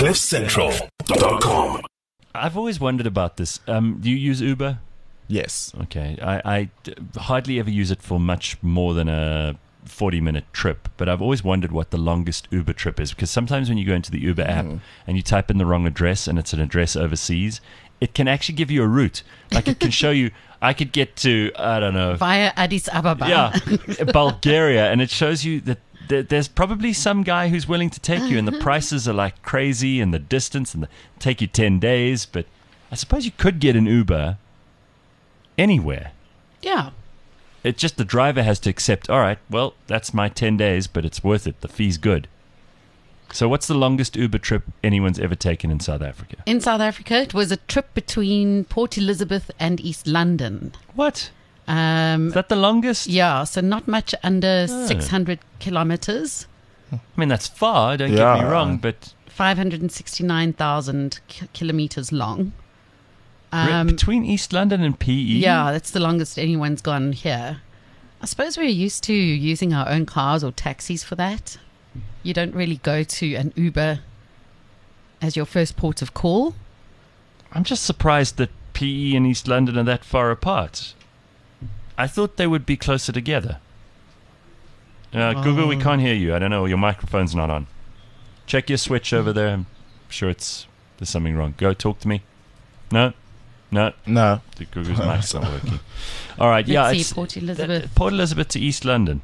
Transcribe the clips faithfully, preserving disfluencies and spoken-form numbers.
cliff central dot com. I've always wondered about this. Um, do you use Uber? Yes. Okay. I, I d- hardly ever use it for much more than a forty-minute trip, but I've always wondered what the longest Uber trip is, because sometimes when you go into the Uber app Mm. and you type in the wrong address and it's an address overseas, it can actually give you a route. Like it can show you, I could get to, I don't know, Via Addis Ababa. yeah, Bulgaria, and it shows you that th- there's probably some guy who's willing to take you, and the prices are like crazy, and the distance, and the, take you ten days. But I suppose you could get an Uber anywhere. Yeah. It's just the driver has to accept, all right, well, that's my ten days, but it's worth it. The fee's good. So what's the longest Uber trip anyone's ever taken in South Africa? In South Africa, it was a trip between Port Elizabeth and East London. What? Um, Is that the longest? yeah, so not much under Oh. six hundred kilometers, I mean, that's far, don't get Yeah. me wrong, but five hundred sixty-nine thousand ki- kilometers long. re- Um, between East London and P E? yeah, that's the longest anyone's gone here. I suppose we're used to using our own cars or taxis for that. You don't really go to an Uber as your first port of call. I'm just surprised that P E and East London are that far apart. I thought they would be closer together. Uh, Google, we can't hear you. I don't know. Your microphone's not on. Check your switch over there. I'm sure it's there's something wrong. Go talk to me. No, no. No. The Google's mic's not working. All right. Let's yeah, see, it's Port Elizabeth. uh, Port Elizabeth to East London.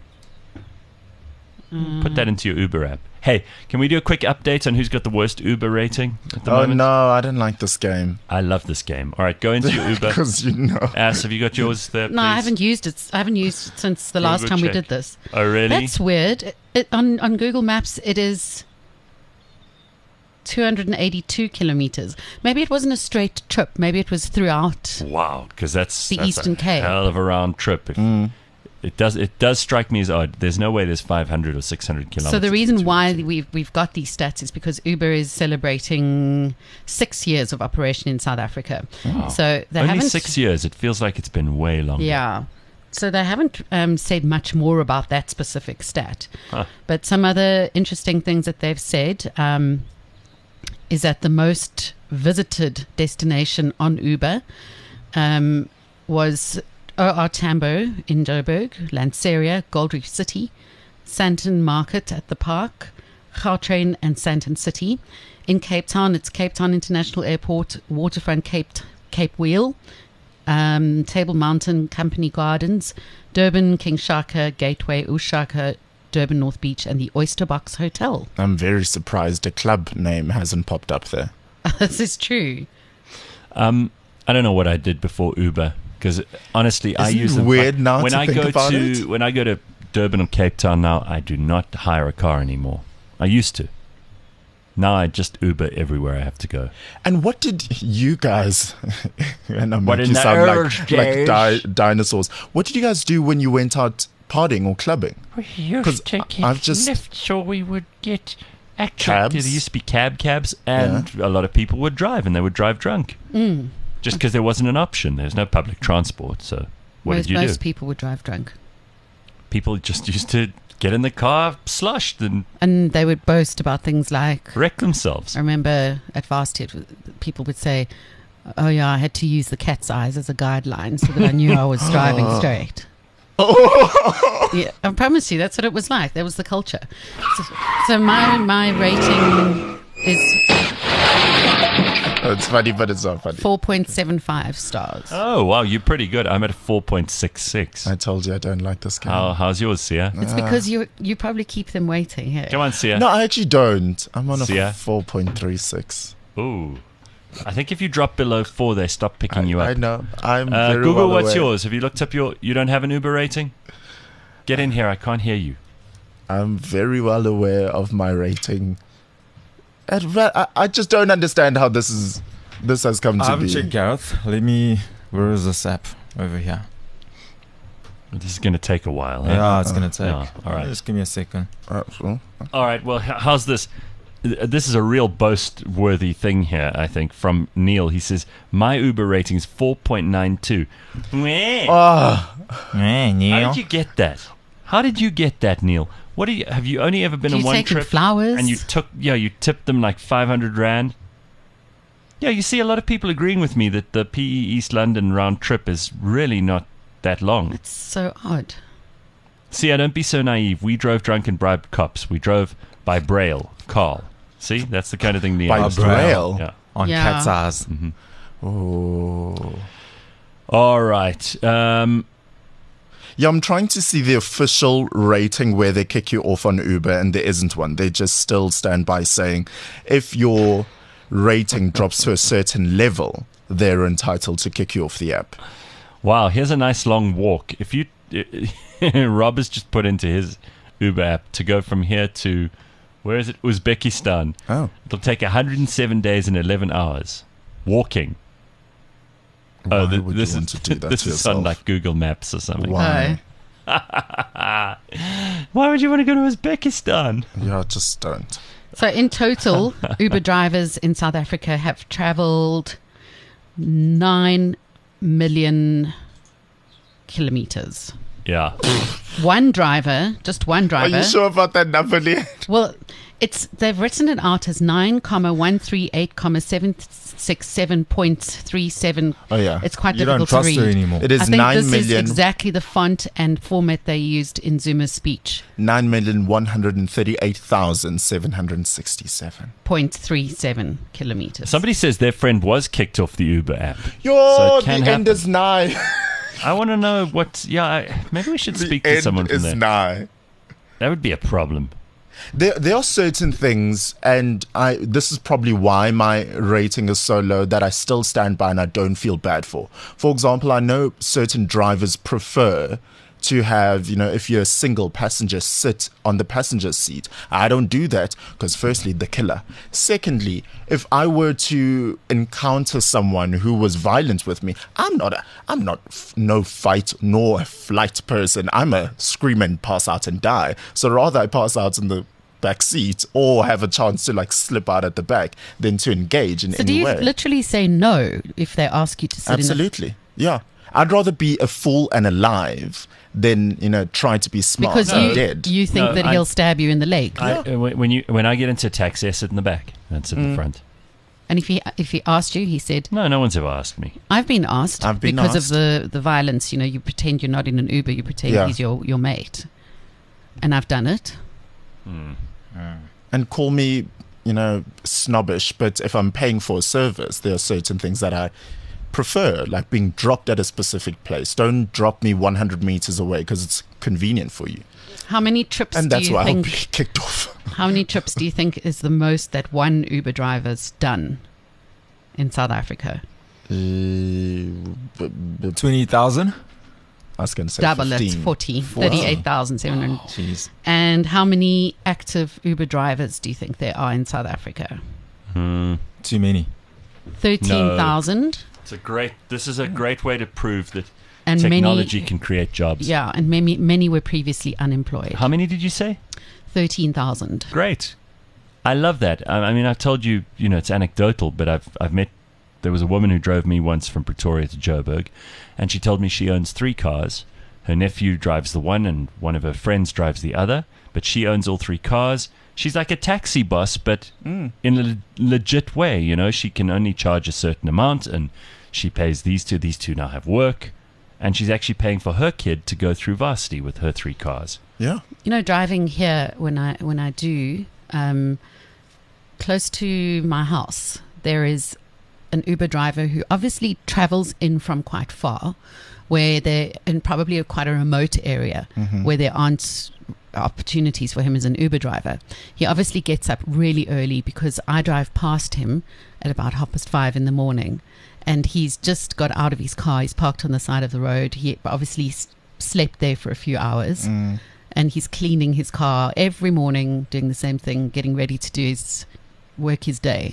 Put that into your Uber app. Hey, can we do a quick update on who's got the worst Uber rating at the Oh moment? no, I don't like this game. I love this game. All right, go into your Uber. Because you know. Ass, have you got yours there, No, I please? haven't used it. I haven't used it since the last Google time we check. did this. Oh, really? That's weird. It, it, on on Google Maps, it is two hundred eighty-two kilometers. Maybe it wasn't a straight trip. Maybe it was throughout. Wow, because that's, The that's Eastern a Cape. hell of a round trip. If Mm. It does it does strike me as odd. There's no way there's five hundred or six hundred kilometers. So the reason between why two. we've we've got these stats is because Uber is celebrating six years of operation in South Africa. Wow. So they Only haven't six years. It feels like it's been way longer. Yeah. So they haven't um, said much more about that specific stat. Huh. But some other interesting things that they've said um, is that the most visited destination on Uber um, was O R Tambo in Joburg, Lanseria, Gold Reef City, Sandton Market at the Park, Gautrain and Sandton City. In Cape Town, it's Cape Town International Airport, Waterfront Cape Cape Wheel, um, Table Mountain, Company Gardens, Durban, King Shaka, Gateway, Ushaka, Durban North Beach, and the Oyster Box Hotel. I'm very surprised a club name hasn't popped up there. This is true. Um, I don't know what I did before Uber, because honestly, I Isn't it use them weird like, now when to I think go about to it? when I go to Durban or Cape Town now. I do not hire a car anymore. I used to. Now I just Uber everywhere I have to go. And what did you guys, and I'm What making in you the sound old like, like days? di- dinosaurs. What did you guys do when you went out partying or clubbing? We used 'Cause to I- get I've just- lifts or we would get actual Cabs? There used to be cab cabs, and a lot of people would drive, and they would drive drunk. Mm. Just because there wasn't an option. There's no public transport. So what most did you most do? people would drive drunk. People just used to get in the car, sloshed, and And they would boast about things like, wreck themselves. I remember at Varsity, people would say, oh yeah, I had to use the cat's eyes as a guideline so that I knew I was driving straight. Yeah, I promise you, that's what it was like. That was the culture. So, so my my rating is It's funny, but it's not funny. four point seven five stars. Oh, wow, you're pretty good. I'm at a four point six six. I told you I don't like this game. How, how's yours, Sia? It's because you you probably keep them waiting here. Come on, Sia. No, I actually don't. I'm on a See ya. four point three six. Ooh. I think if you drop below four, they stop picking you I up. know. I'm Uh, very Google, well what's aware. yours? Have you looked up your... You don't have an Uber rating? Get in here. I can't hear you. I'm very well aware of my rating. I'd ra- I, I just don't understand how this is. This has come I to haven't be. checked Gareth. Let me. Where is this app? Over here. This is going to take a while. eh? Yeah, it's gonna take. Yeah, all right. Just give me a second. Uh, well, All right. Well, h- how's this? Uh, This is a real boast-worthy thing here, I think, from Neil. He says, my Uber rating is four point nine two. ah, Hey, How Neil. did you get that? How did you get that, Neil? What do you have? You only ever been Do on you one take in trip, flowers? and you took yeah, you tipped them like five hundred rand. Yeah, you see a lot of people agreeing with me that the P E East London round trip is really not that long. It's so odd. See, I don't be so naive. We drove drunk and bribed cops. We drove by Braille, Carl. See, that's the kind of thing the By understand. Braille? Yeah. On Yeah. cat's eyes. Oh. All right. Um, Yeah, I'm trying to see the official rating where they kick you off on Uber, and there isn't one. They just still stand by saying if your rating drops to a certain level, they're entitled to kick you off the app. wow, here's a nice long walk. If you, Rob has just put into his Uber app to go from here to, where is it? Uzbekistan. Oh. It'll take one hundred seven days and eleven hours walking. Why oh, th- would this you want is to do that this to is on yourself? like Google Maps or something. Why? Why would you want to go to Uzbekistan? Yeah, just don't. So in total, Uber drivers in South Africa have traveled nine million kilometers. Yeah. One driver, just one Are driver. you sure about that number, Lee? Well, it's they've written it out as nine comma one three eight comma seven six seven point three seven. Oh, yeah. It's quite You don't difficult trust to her read. anymore. It is I think nine this is million, exactly the font and format they used in Zuma's speech. nine million one hundred thirty-eight thousand seven hundred sixty-seven. Point three seven kilometers. Somebody says their friend was kicked off the Uber app. Yo, So it the can end happen. is nigh. I want to know what. Yeah, I, maybe we should The speak to end someone from is there. nigh. That would be a problem. There, there are certain things, and I. This is probably why my rating is so low that I still stand by and I don't feel bad for. For example, I know certain drivers prefer to have, you know, if you're a single passenger, sit on the passenger seat. I don't do that because, firstly, the killer. Secondly, if I were to encounter someone who was violent with me, I'm not a, I'm not f- no fight nor a flight person. I'm a scream and pass out and die. So rather I pass out in the back seat or have a chance to like slip out at the back than to engage in So do any you way. literally say no if they ask you to sit Absolutely. Yeah. I'd rather be a fool and alive than, you know, try to be in smart a because and you dead. you think No, that I- he'll stab you in the leg? I, uh, when when you when I get into a taxi, I sit in the back. I sit in the front. And if he if he asked you, he said, No, no one's ever asked me. "I've been asked I've been because asked. of the the violence. You know, you pretend you're not in an Uber, you pretend Yeah. he's your your mate." And I've done it. And call me, you know, snobbish, but if I'm paying for a service, there are certain things that I prefer, like being dropped at a specific place. Don't drop me one hundred meters away because it's convenient for you. How many trips And do that's you why I'll think? be kicked off. How many trips do you think is the most that one Uber driver's done in South Africa? Uh, b- b- twenty thousand? I was going to say Double it, fifteen. forty, thirty-eight thousand seven hundred. Jeez. And how many active Uber drivers do you think there are in South Africa? Hmm. Too many. thirteen thousand. It's a great. This is a great way to prove that And technology many, can create jobs. yeah, and many many were previously unemployed. How many did you say? Thirteen thousand. Great. I love that. I, I mean, I've told you, you know, it's anecdotal, but I've I've met. There was a woman who drove me once from Pretoria to Joburg, and she told me she owns three cars. Her nephew drives the one, and one of her friends drives the other. But she owns all three cars. She's like a taxi boss, but in a le- legit way. You know, she can only charge a certain amount, and she pays these two. These two now have work, and she's actually paying for her kid to go through varsity with her three cars. Yeah. You know, driving here when I when I do, um, close to my house, there is an Uber driver who obviously travels in from quite far, where they're in probably a quite a remote area where there aren't opportunities for him as an Uber driver. He obviously gets up really early because I drive past him at about half past five in the morning, and he's just got out of his car. He's parked on the side of the road. He obviously s- slept there for a few hours. And he's cleaning his car every morning, doing the same thing, getting ready to do his work his day.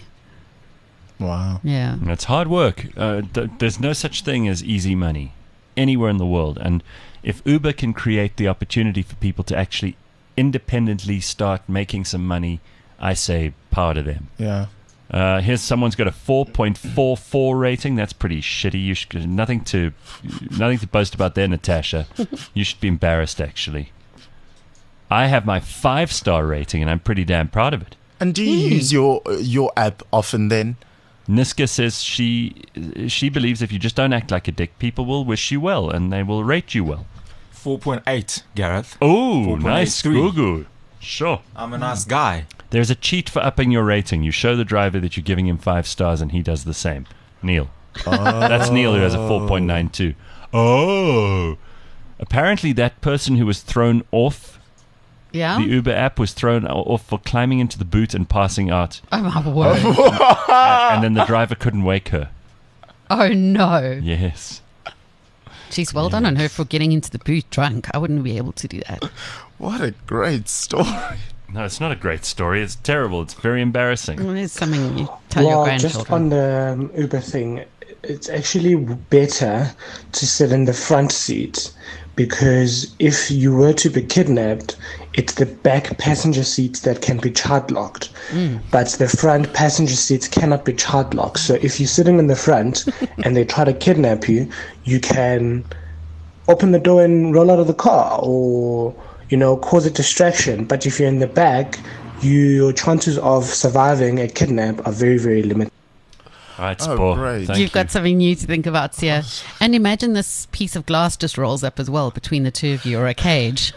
Wow. Yeah. It's hard work. Uh, th- there's no such thing as easy money anywhere in the world. And if Uber can create the opportunity for people to actually independently start making some money, I say power to them. Yeah. Uh, here's someone's got a four point four four rating. That's pretty shitty. You should nothing to nothing to boast about there, Natasha. You should be embarrassed, actually. I have my five star rating, and I'm pretty damn proud of it. And do you use your your app often then? Niska says she she believes if you just don't act like a dick, people will wish you well and they will rate you well. four point eight, Gareth. Oh, nice, four point eight three. Gugu. Sure. I'm a nice guy. There's a cheat for upping your rating. You show the driver that you're giving him five stars, and he does the same. Neil. That's Neil who has a four point nine two. Oh. Apparently, that person who was thrown off Yeah. the Uber app was thrown off for climbing into the boot and passing out. Oh my word. A- and then the driver couldn't wake her. Oh no. Yes. Jeez, well done on her for getting into the boot drunk. I wouldn't be able to do that. What a great story. No, it's not a great story. It's terrible. It's very embarrassing. Well, it's something you tell your Well, grandchildren. just on the um, Uber thing, it's actually better to sit in the front seat because if you were to be kidnapped, it's the back passenger seats that can be child locked, Mm. but the front passenger seats cannot be child locked. So if you're sitting in the front and they try to kidnap you, you can open the door and roll out of the car, or you know, cause a distraction. But if you're in the back, you, your chances of surviving a kidnap are very, very limited. All right, Oh, Spor. great. Thank You've you. got something new to think about, Sia. And imagine this piece of glass just rolls up as well between the two of you, or a cage.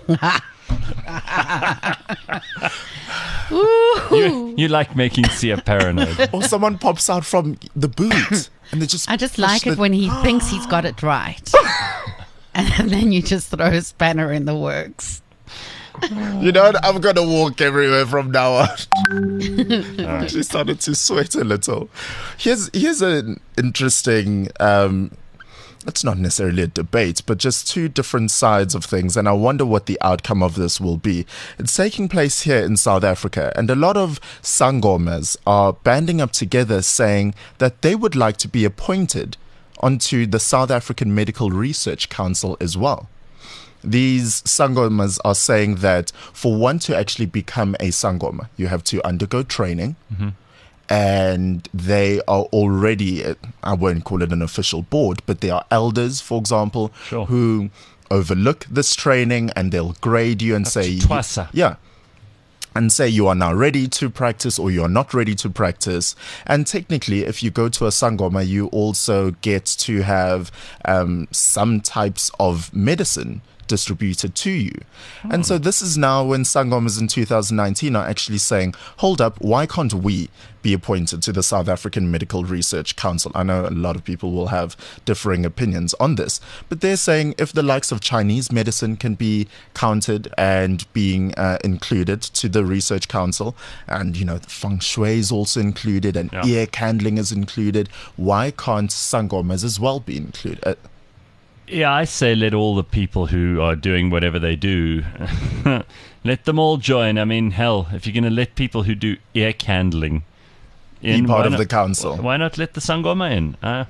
Ooh. You, you like making Sia paranoid. Or someone pops out from the boot and they just I just push like it the- when he thinks he's got it right. And then you just throw a spanner in the works. You know what? I'm gonna walk everywhere from now on. She started to sweat a little. Here's here's an interesting. Um, it's not necessarily a debate, but just two different sides of things, and I wonder what the outcome of this will be. It's taking place here in South Africa, and a lot of sangomas are banding up together, saying that they would like to be appointed onto the South African Medical Research Council as well. These sangomas are saying that for one to actually become a sangoma, you have to undergo training. Mm-hmm. And they are already, uh, I won't call it an official board, but they are elders, for example, Sure. who overlook this training and they'll grade you and Up say, to twasa. yeah, and say you are now ready to practice or you are not ready to practice. And technically, if you go to a sangoma, you also get to have um, some types of medicine distributed to you. Hmm. And so this is now when sangomas in two thousand nineteen are actually saying, hold up, why can't we be appointed to the South African Medical Research Council? I know a lot of people will have differing opinions on this, but they're saying if the likes of Chinese medicine can be counted and being uh, included to the research council, and you know, feng shui is also included and Yeah. ear candling is included, why can't sangomas as well be included? Uh, Yeah, I say let all the people who are doing whatever they do, let them all join. I mean, hell, if you're going to let people who do ear candling in, be part why of not- the council. Why not let the Sangoma in? Uh,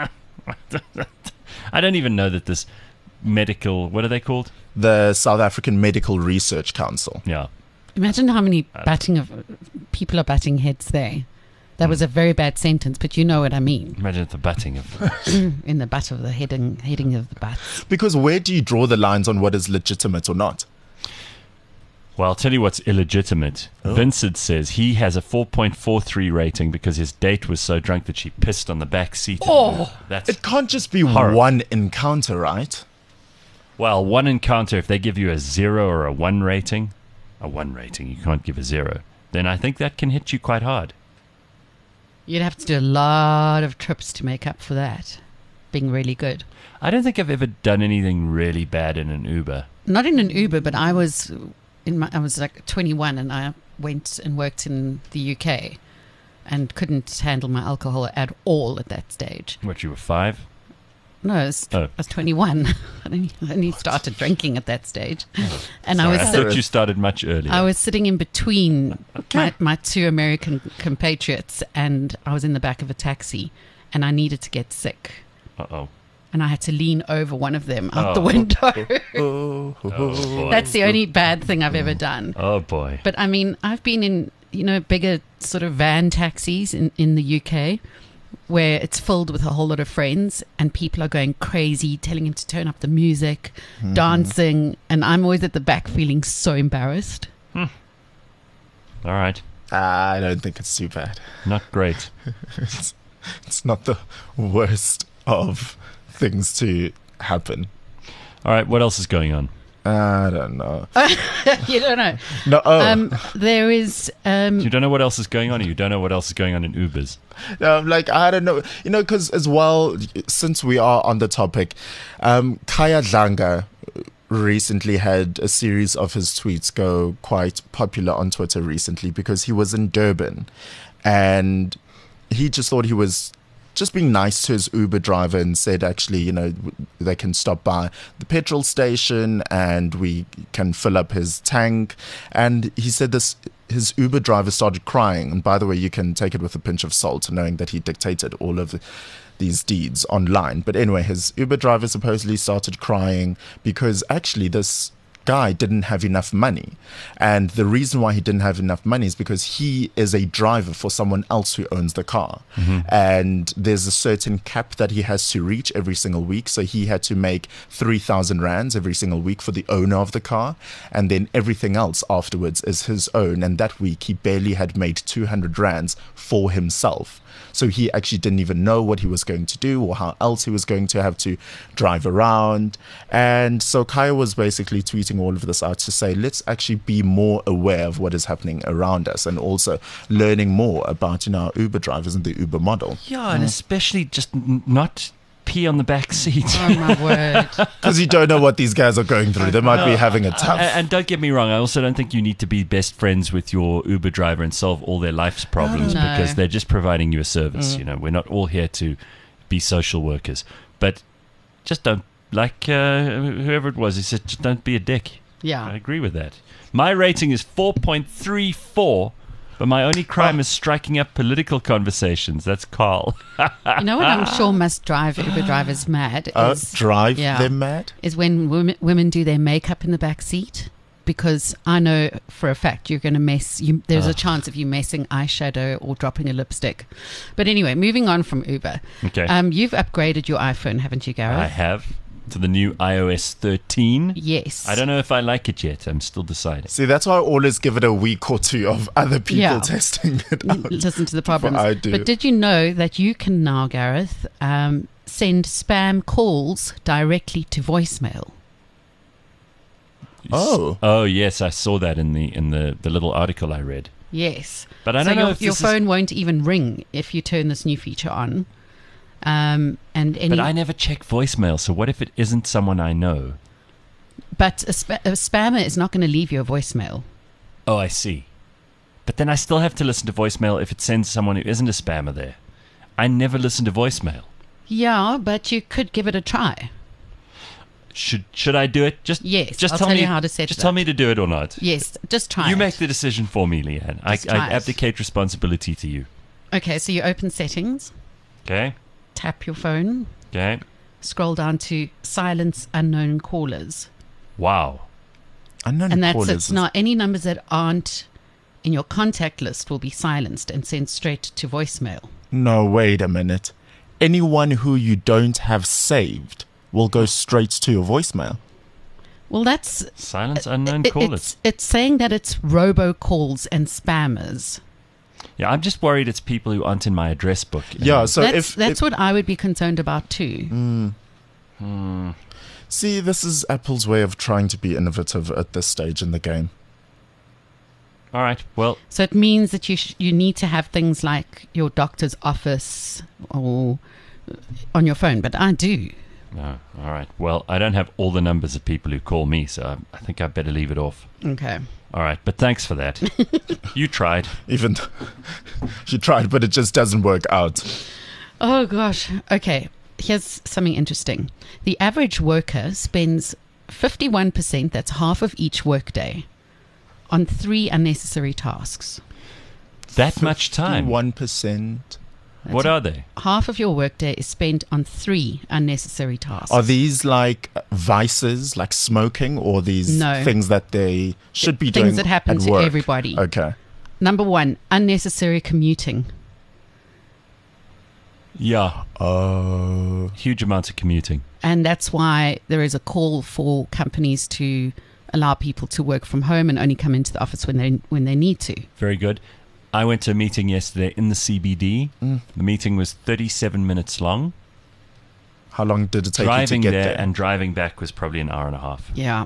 I don't even know that this medical, what are they called? The South African Medical Research Council. Yeah. Imagine how many batting of people are batting heads there. That was a very bad sentence, but you know what I mean. Imagine the batting of. In the butt of the heading, heading of the butt. Because where do you draw the lines on what is legitimate or not? Well, I'll tell you what's illegitimate. Oh. Vincent says he has a four point four three rating because his date was so drunk that she pissed on the back seat. Oh. That's It can't just be Horrible. one encounter, right? well, one encounter. If they give you a zero or a one rating, a one rating, you can't give a zero. Then I think that can hit you quite hard. You'd have to do a lot of trips to make up for that. Being really good. I don't think I've ever done anything really bad in an Uber. Not in an Uber, but I was in my, I was like twenty-one and I went and worked in the U K and couldn't handle my alcohol at all at that stage. What, you were five? No, I was, Oh. I was twenty-one. I only, I only started drinking at that stage. And I Sorry, was I sit- thought you started much earlier. I was sitting in between my, my two American compatriots, and I was in the back of a taxi, and I needed to get sick, Uh-oh. and I had to lean over one of them out the Oh. window. Oh, Oh, boy. That's the only bad thing I've ever done. Oh, boy. But I mean, I've been in, you know, bigger sort of van taxis in, in the U K, where it's filled with a whole lot of friends and people are going crazy, telling him to turn up the music, Mm-hmm. dancing, and I'm always at the back feeling so embarrassed. All right. I don't think it's too bad. Not great. It's, it's not the worst of things to happen. All right. What else is going on? I don't know. You don't know. No, oh, Um, there is. Um, You don't know what else is going on, or you don't know what else is going on in Ubers. um, like I don't know. You know, because as well, since we are on the topic, um, Kaya Dlanga recently had a series of his tweets go quite popular on Twitter recently because he was in Durban, and he just thought he was just being nice to his Uber driver and said, actually, you know, they can stop by the petrol station and we can fill up his tank. And he said this, his Uber driver started crying. And by the way, you can take it with a pinch of salt, knowing that he dictated all of the, these deeds online. But anyway, his Uber driver supposedly started crying because actually this guy didn't have enough money, and the reason why he didn't have enough money is because he is a driver for someone else who owns the car, mm-hmm. and there's a certain cap that he has to reach every single week. So he had to make three thousand rands every single week for the owner of the car, and then everything else afterwards is his own. And that week he barely had made two hundred rands for himself. So he actually didn't even know what he was going to do or how else he was going to have to drive around. And so Kaya was basically tweeting all of this out to say, let's actually be more aware of what is happening around us, and also learning more about, you know, our Uber drivers and the Uber model. Yeah, and especially just n- not pee on the back seat. oh my word! Because you don't know what these guys are going through. They might be having a tough. And, and don't get me wrong, I also don't think you need to be best friends with your Uber driver and solve all their life's problems, No. because they're just providing you a service. You know, we're not all here to be social workers, but just don't, like uh, whoever it was, he said, just don't be a dick. I Yeah, agree with that. My rating is four point three four, but my only crime is striking up political conversations. That's Carl. you know what I'm sure must drive Uber drivers mad Uh, is drive yeah. them mad? is when women, women do their makeup in the back seat, because I know for a fact you're going to mess. You, there's a chance of you messing eyeshadow or dropping a lipstick. But anyway, moving on from Uber. Okay. Um, you've upgraded your iPhone, haven't you, Gareth? I have, to the new i O S thirteen. Yes. I don't know if I like it yet. I'm still deciding. See, that's why I always give it a week or two of other people Yeah. testing it L- out. Listen to the problems. I do. But did you know that you can now, Gareth, um, send spam calls directly to voicemail? Oh. Oh yes, I saw that in the in the, the little article I read. Yes. But I so don't know your, if your this is- phone won't even ring if you turn this new feature on. Um, and any, But I never check voicemail, so what if it isn't someone I know? but a, spa- a spammer is not going to leave you a voicemail. Oh, I see. But then I still have to listen to voicemail if it sends someone who isn't a spammer there. I never listen to voicemail. Yeah, but you could give it a try. Should should I do it? Just Yes, Just I'll tell tell me you how to set Just it tell up. me to do it or not. Yes, just try You it. make the decision for me, Leanne. I, Just I try it. abdicate responsibility to you. Okay, so you open settings, Okay. tap your phone, Okay. scroll down to silence unknown callers. Wow. Unknown And that's callers it. is- Now, any numbers that aren't in your contact list will be silenced and sent straight to voicemail. No, wait a minute. Anyone who you don't have saved will go straight to your voicemail. Well, that's Silence unknown it- callers. it's, it's saying that it's robocalls and spammers. Yeah, I'm just worried it's people who aren't in my address book. Yeah, so that's if, that's if what I would be concerned about too. see, this is Apple's way of trying to be innovative at this stage in the game. All right. Well, So it means that you sh- you need to have things like your doctor's office or on your phone. But I do. no. All right. Well, I don't have all the numbers of people who call me, so I, I think I better leave it off. Okay. All right. But thanks for that. You tried. Even she tried, but it just doesn't work out. Oh gosh. Okay. Here's something interesting. The average worker spends fifty-one percent, that's half of each workday, on three unnecessary tasks. That much time. One percent. What are they? Half of your workday is spent on three unnecessary tasks. Are these like vices, like smoking, or these No. things that they should be doing Things that happen at to work? everybody. Okay. Number one, unnecessary commuting. Yeah, Oh. huge amounts of commuting. And that's why there is a call for companies to allow people to work from home and only come into the office when they when they need to. Very good. I went to a meeting yesterday in the C B D. Mm. The meeting was thirty-seven minutes long. How long did it take Driving you to there, get there? and driving back was probably an hour and a half. Yeah.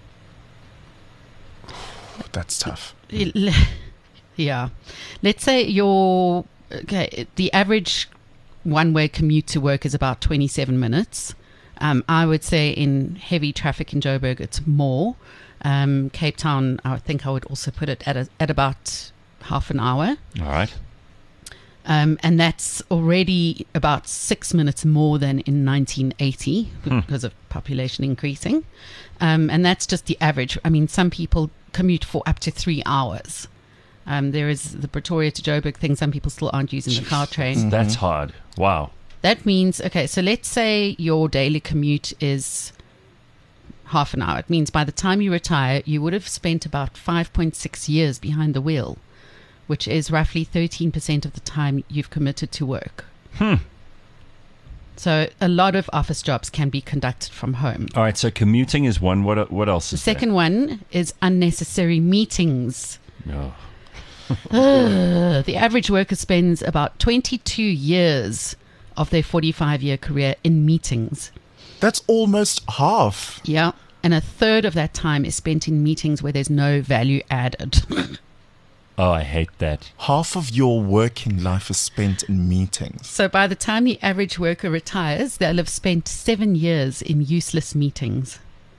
That's tough. Yeah. Let's say your okay, the average one-way commute to work is about twenty-seven minutes. Um, I would say in heavy traffic in Joburg, it's more. Um, Cape Town, I think I would also put it at a, at about half an hour. All right. Um, and that's already about six minutes more than in nineteen eighty because of population increasing. Um, and that's just the average. I mean, some people commute for up to three hours. Um, there is the Pretoria to Joburg thing. Some people still aren't using the car train. That's hard. Wow. That means, okay, so let's say your daily commute is half an hour. It means by the time you retire, you would have spent about five point six years behind the wheel, which is roughly thirteen percent of the time you've committed to work. Hmm. So a lot of office jobs can be conducted from home. All right, so commuting is one. What what else The is second one is unnecessary meetings. there? Oh. Uh, the average worker spends about twenty-two years of their forty-five-year career in meetings. That's almost half. Yeah. And a third of that time is spent in meetings where there's no value added. Oh, I hate that. Half of your working life is spent in meetings. So by the time the average worker retires, they'll have spent seven years in useless meetings.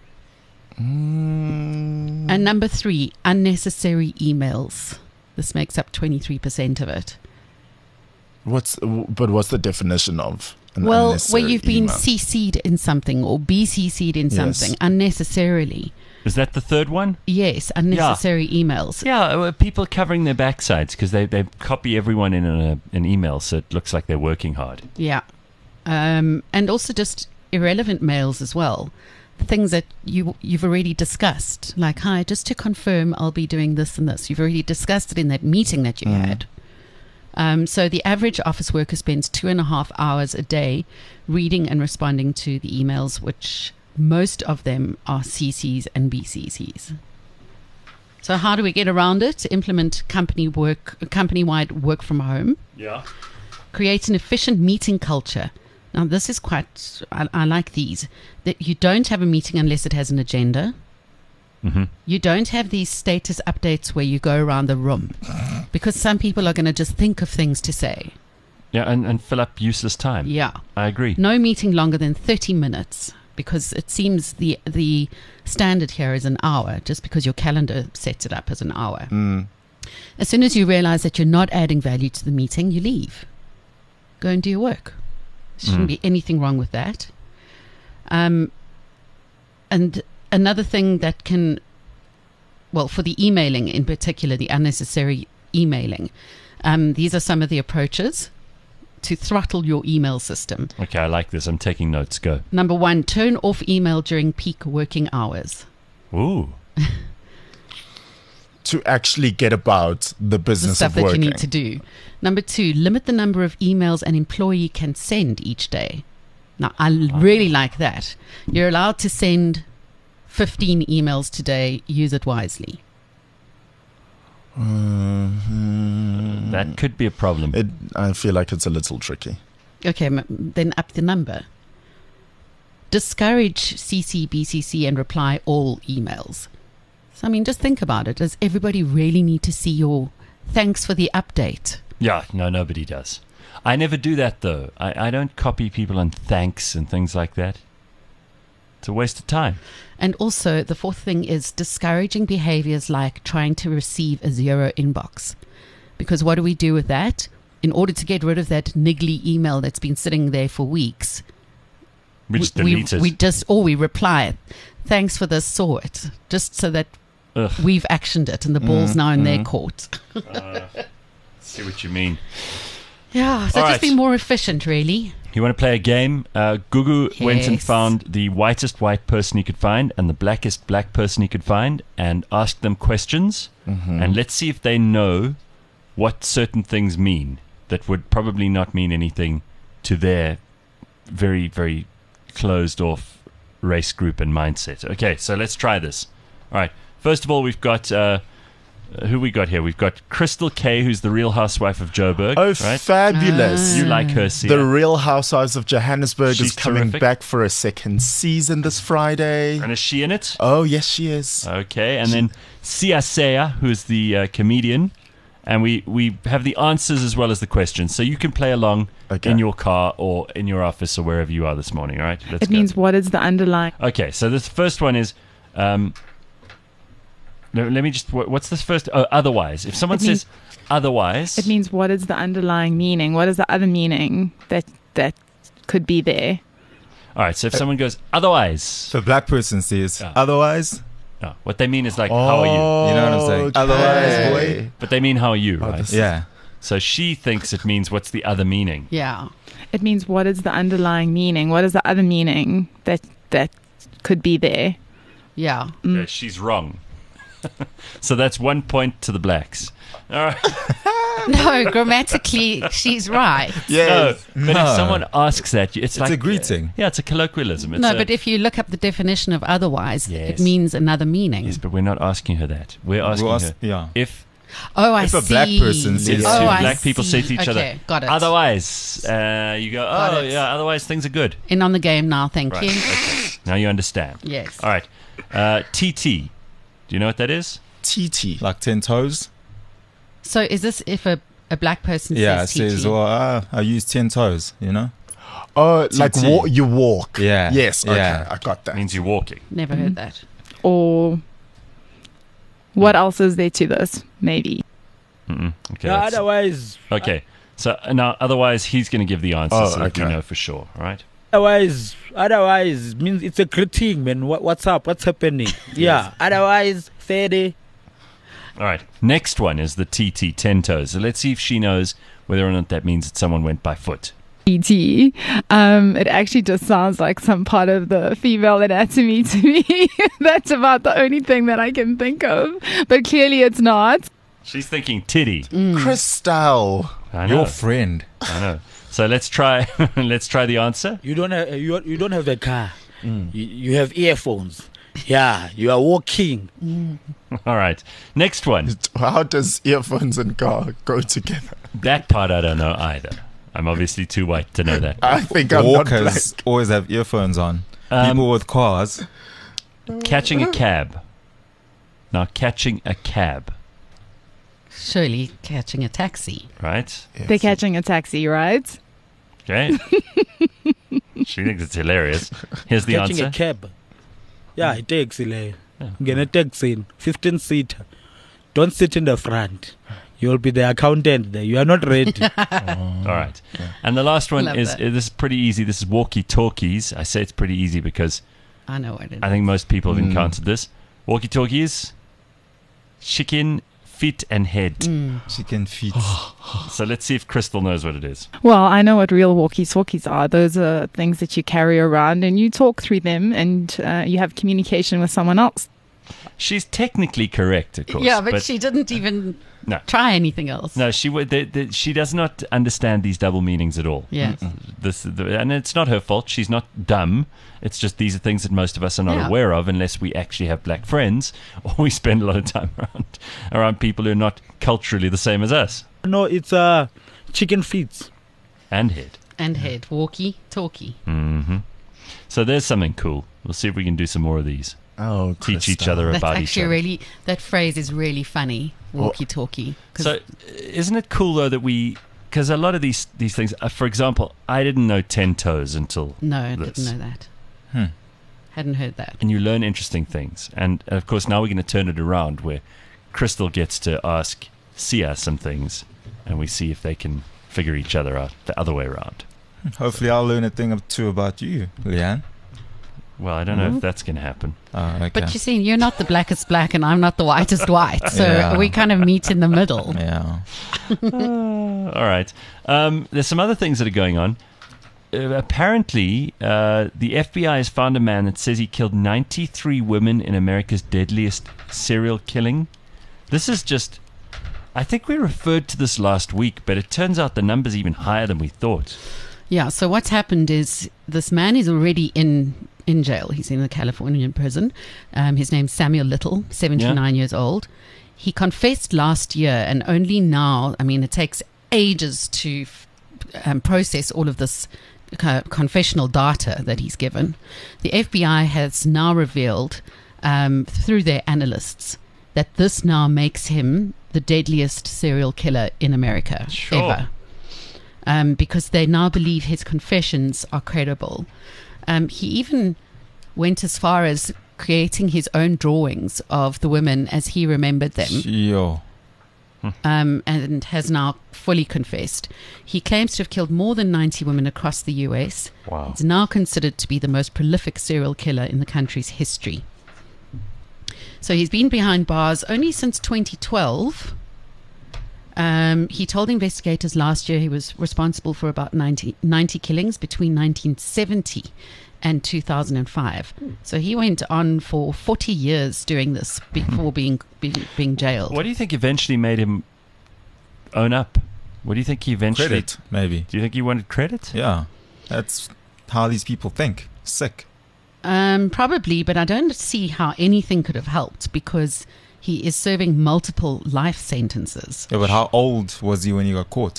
Mm. And number three, unnecessary emails. This makes up twenty-three percent of it. What's but what's the definition of an Well, unnecessary where you've been email? C C'd in something or B C C'd in Yes. something unnecessarily. Is that the third one? Yes, unnecessary emails. Yeah, uh, people covering their backsides because they, they copy everyone in a, an email so it looks like they're working hard. Yeah. Um, and also just irrelevant mails as well. Things that you, you've already discussed. Like, hi, just to confirm I'll be doing this and this. You've already discussed it in that meeting that you Mm. had. Um, so the average office worker spends two and a half hours a day reading and responding to the emails, which most of them are C Cs and B C Cs. So how do we get around it? Implement company work, company-wide work from home. Yeah. Create an efficient meeting culture. Now, this is quite, I, I like these, that you don't have a meeting unless it has an agenda. Mm-hmm. You don't have these status updates where you go around the room because some people are going to just think of things to say. Yeah, and, and fill up useless time. Yeah. I agree. No meeting longer than thirty minutes because it seems the the standard here is an hour just because your calendar sets it up as an hour. Mm. As soon as you realize that you're not adding value to the meeting, you leave. Go and do your work. Shouldn't Mm. be anything wrong with that. Um, and another thing that can, well, for the emailing in particular, the unnecessary emailing, um, these are some of the approaches to throttle your email system. Okay, I like this. I'm taking notes. Go. Number one, turn off email during peak working hours. Ooh. To actually get about the The business stuff of that working. you need to do. Number two, limit the number of emails an employee can send each day. Now, I l- really like that. You're allowed to send fifteen emails today. Use it wisely. Mhm. That could be a problem. It, I feel like it's a little tricky. Okay, m- then up the number. Discourage C C, B C C, and reply all emails. So, I mean, just think about it. Does everybody really need to see your thanks for the update? Yeah, no, nobody does. I never do that, though. I, I don't copy people on thanks and things like that. It's a waste of time. And also, the fourth thing is discouraging behaviors like trying to receive a zero inbox. Because what do we do with that? In order to get rid of that niggly email that's been sitting there for weeks, We just we, delete it. we just, or we reply, thanks for this, saw it, just so that Ugh. we've actioned it and the ball's Mm, now in their mm. court. See what you mean. Yeah, so All just right. be more efficient, really. You want to play a game? Uh, Gugu went and Yes. found the whitest white person he could find and the blackest black person he could find and asked them questions. Mhm. And let's see if they know what certain things mean that would probably not mean anything to their very, very closed off race group and mindset. Okay, so let's try this. All right. First of all, we've got uh, who we got here. We've got Crystal K, who's the Real Housewife of Joburg. Oh, right? fabulous. You like her, Sia. The Real Housewives of Johannesburg She's is coming terrific. back for a second season this Friday. And is she in it? Oh, yes, she is. Okay, and then Sia Seya, who's the uh, comedian. And we, we have the answers as well as the questions. So you can play along Okay. in your car or in your office or wherever you are this morning, all right? Let's It go. means what is the underlying? Okay, so this first one is... Um, no, let me just... what- What's this first? Oh, otherwise. If someone It means- says otherwise... It means what is the underlying meaning? What is the other meaning that that could be there? All right, so if someone goes otherwise... So a black person says, Yeah. otherwise, No, what they mean is like, how are you? You know what I'm saying? Okay. Otherwise, boy. But they mean, how are you, Oh, right? this- yeah. So she thinks it means, what's the other meaning? Yeah. It means what is the underlying meaning? What is the other meaning that that could be there? Yeah. Mm. Okay, she's wrong. So that's one point to the blacks. All right. No, grammatically, she's right. Yes. No, but No. if someone asks that, it's, It's like a greeting. Yeah, it's a colloquialism. It's No, a- but if you look up the definition of otherwise, Yes. it means another meaning. yes, but we're not asking her that. We're asking We'll ask- her yeah. if Oh, I If see. a black person says- if Yeah. two Oh, I black people say to see. each Okay, other, got it. otherwise, uh, you go, Got oh it. yeah, otherwise things are good. In on the game now, thank Right. you. Okay. Now you understand. Yes. All right. Uh, T T. Do you know what that is? T T. Like ten toes. So is this if a, a black person Yeah, it says T T? says, well, uh, I use ten toes, you know? Oh, like T T. wa- you walk. Yeah. Yes. Okay, Yeah. I got that. It means you're walking. Never Mm-hmm. heard that. Or what else is there to this? Maybe. Mm-mm. Okay. Yeah, that's- otherwise, okay. So uh, now, otherwise, he's going to give the answer Oh, so that we okay. know for sure. All right. otherwise, otherwise means it's a greeting, man. What, what's up? What's happening? Yeah. Otherwise, fair day. All right. Next one is the T T, ten toes. So let's see if she knows whether or not that means that someone went by foot. E T. Um, it actually just sounds like some part of the female anatomy to me. That's about the only thing that I can think of. But clearly it's not. She's thinking titty. Mm. Crystal. I know. Your friend. I know. So let's try. let's try the answer. You don't have you, you don't have a car. You, you have earphones. Yeah, you are walking. All right. Next one. How does earphones and car go together? That part I don't know either. I'm obviously too white to know that. I think I'm not black. Walkers always have earphones on. Um, People with cars. Catching a cab. Now, catching a cab, Surely catching a taxi. right? They're catching a taxi, right? Okay. She thinks it's hilarious. Here's the Catching answer. a cab. Yeah, a taxi. Like. Get a taxi, fifteen seater. Don't sit in the front. You'll be the accountant there. You are not ready. All right. And the last one Love is that. uh, this is pretty easy. This is walkie-talkies. I say it's pretty easy because I know what it is. I think most people have Mm. encountered this. Walkie-talkies, chicken, feet, and head. Mm. Chicken feet. So let's see if Crystal knows what it is. Well, I know what real walkie-talkies are. Those are things that you carry around and you talk through them and uh, you have communication with someone else. She's technically correct, of course. Yeah, but, she didn't even No. try anything else. No, she would. The, the, she does not understand these double meanings at all. Yeah. This, the, and it's not her fault. She's not dumb. It's just these are things that most of us are not Yeah. aware of unless we actually have black friends or we spend a lot of time around around people who are not culturally the same as us. No, it's uh, chicken feet. And head. And head. Walkie, talkie. hmm So there's something cool. We'll see if we can do some more of these. Oh, Teach each Crystal. other That's about each actually other. really, that phrase is really funny. Walkie talkie. So, isn't it cool though that we? Because a lot of these these things, uh, for example, I didn't know ten toes until No, I this. didn't know that. Hmm. Hadn't heard that. and you learn interesting things. And of course, now we're going to turn it around where Crystal gets to ask Sia some things, and we see if they can figure each other out the other way around. Hopefully I'll learn a thing or two about you, Leanne. Well, I don't know if that's going to happen. Oh, okay. But you see, you're not the blackest black and I'm not the whitest white. So Yeah. we kind of meet in the middle. yeah. All right. Um, there's some other things that are going on. Uh, apparently, uh, the F B I has found a man that says he killed ninety-three women in America's deadliest serial killing. This is just... I think we referred to this last week, but it turns out the number's even higher than we thought. Yeah, so what's happened is this man is already in in jail. He's in a Californian prison. Um, his name's Samuel Little, seventy-nine years old. He confessed last year, and only now, I mean, it takes ages to f- um, process all of this uh, confessional data that he's given. The F B I has now revealed um, through their analysts that this now makes him the deadliest serial killer in America Sure. ever. Um, because they now believe his confessions are credible. Um, he even went as far as creating his own drawings of the women as he remembered them, Yo. um, and has now fully confessed. He claims to have killed more than ninety women across the U S. Wow. He's now considered to be the most prolific serial killer in the country's history. So he's been behind bars only since twenty twelve. Um, he told investigators last year he was responsible for about ninety, ninety killings between nineteen seventy and two thousand five. So he went on for forty years doing this before being being, being jailed. What do you think eventually made him own up? What do you think he eventually... Credit, maybe. Do you think he wanted credit? Yeah. That's how these people think. Sick. Um, probably, but I don't see how anything could have helped because he is serving multiple life sentences. Yeah, but how old was he when he got caught?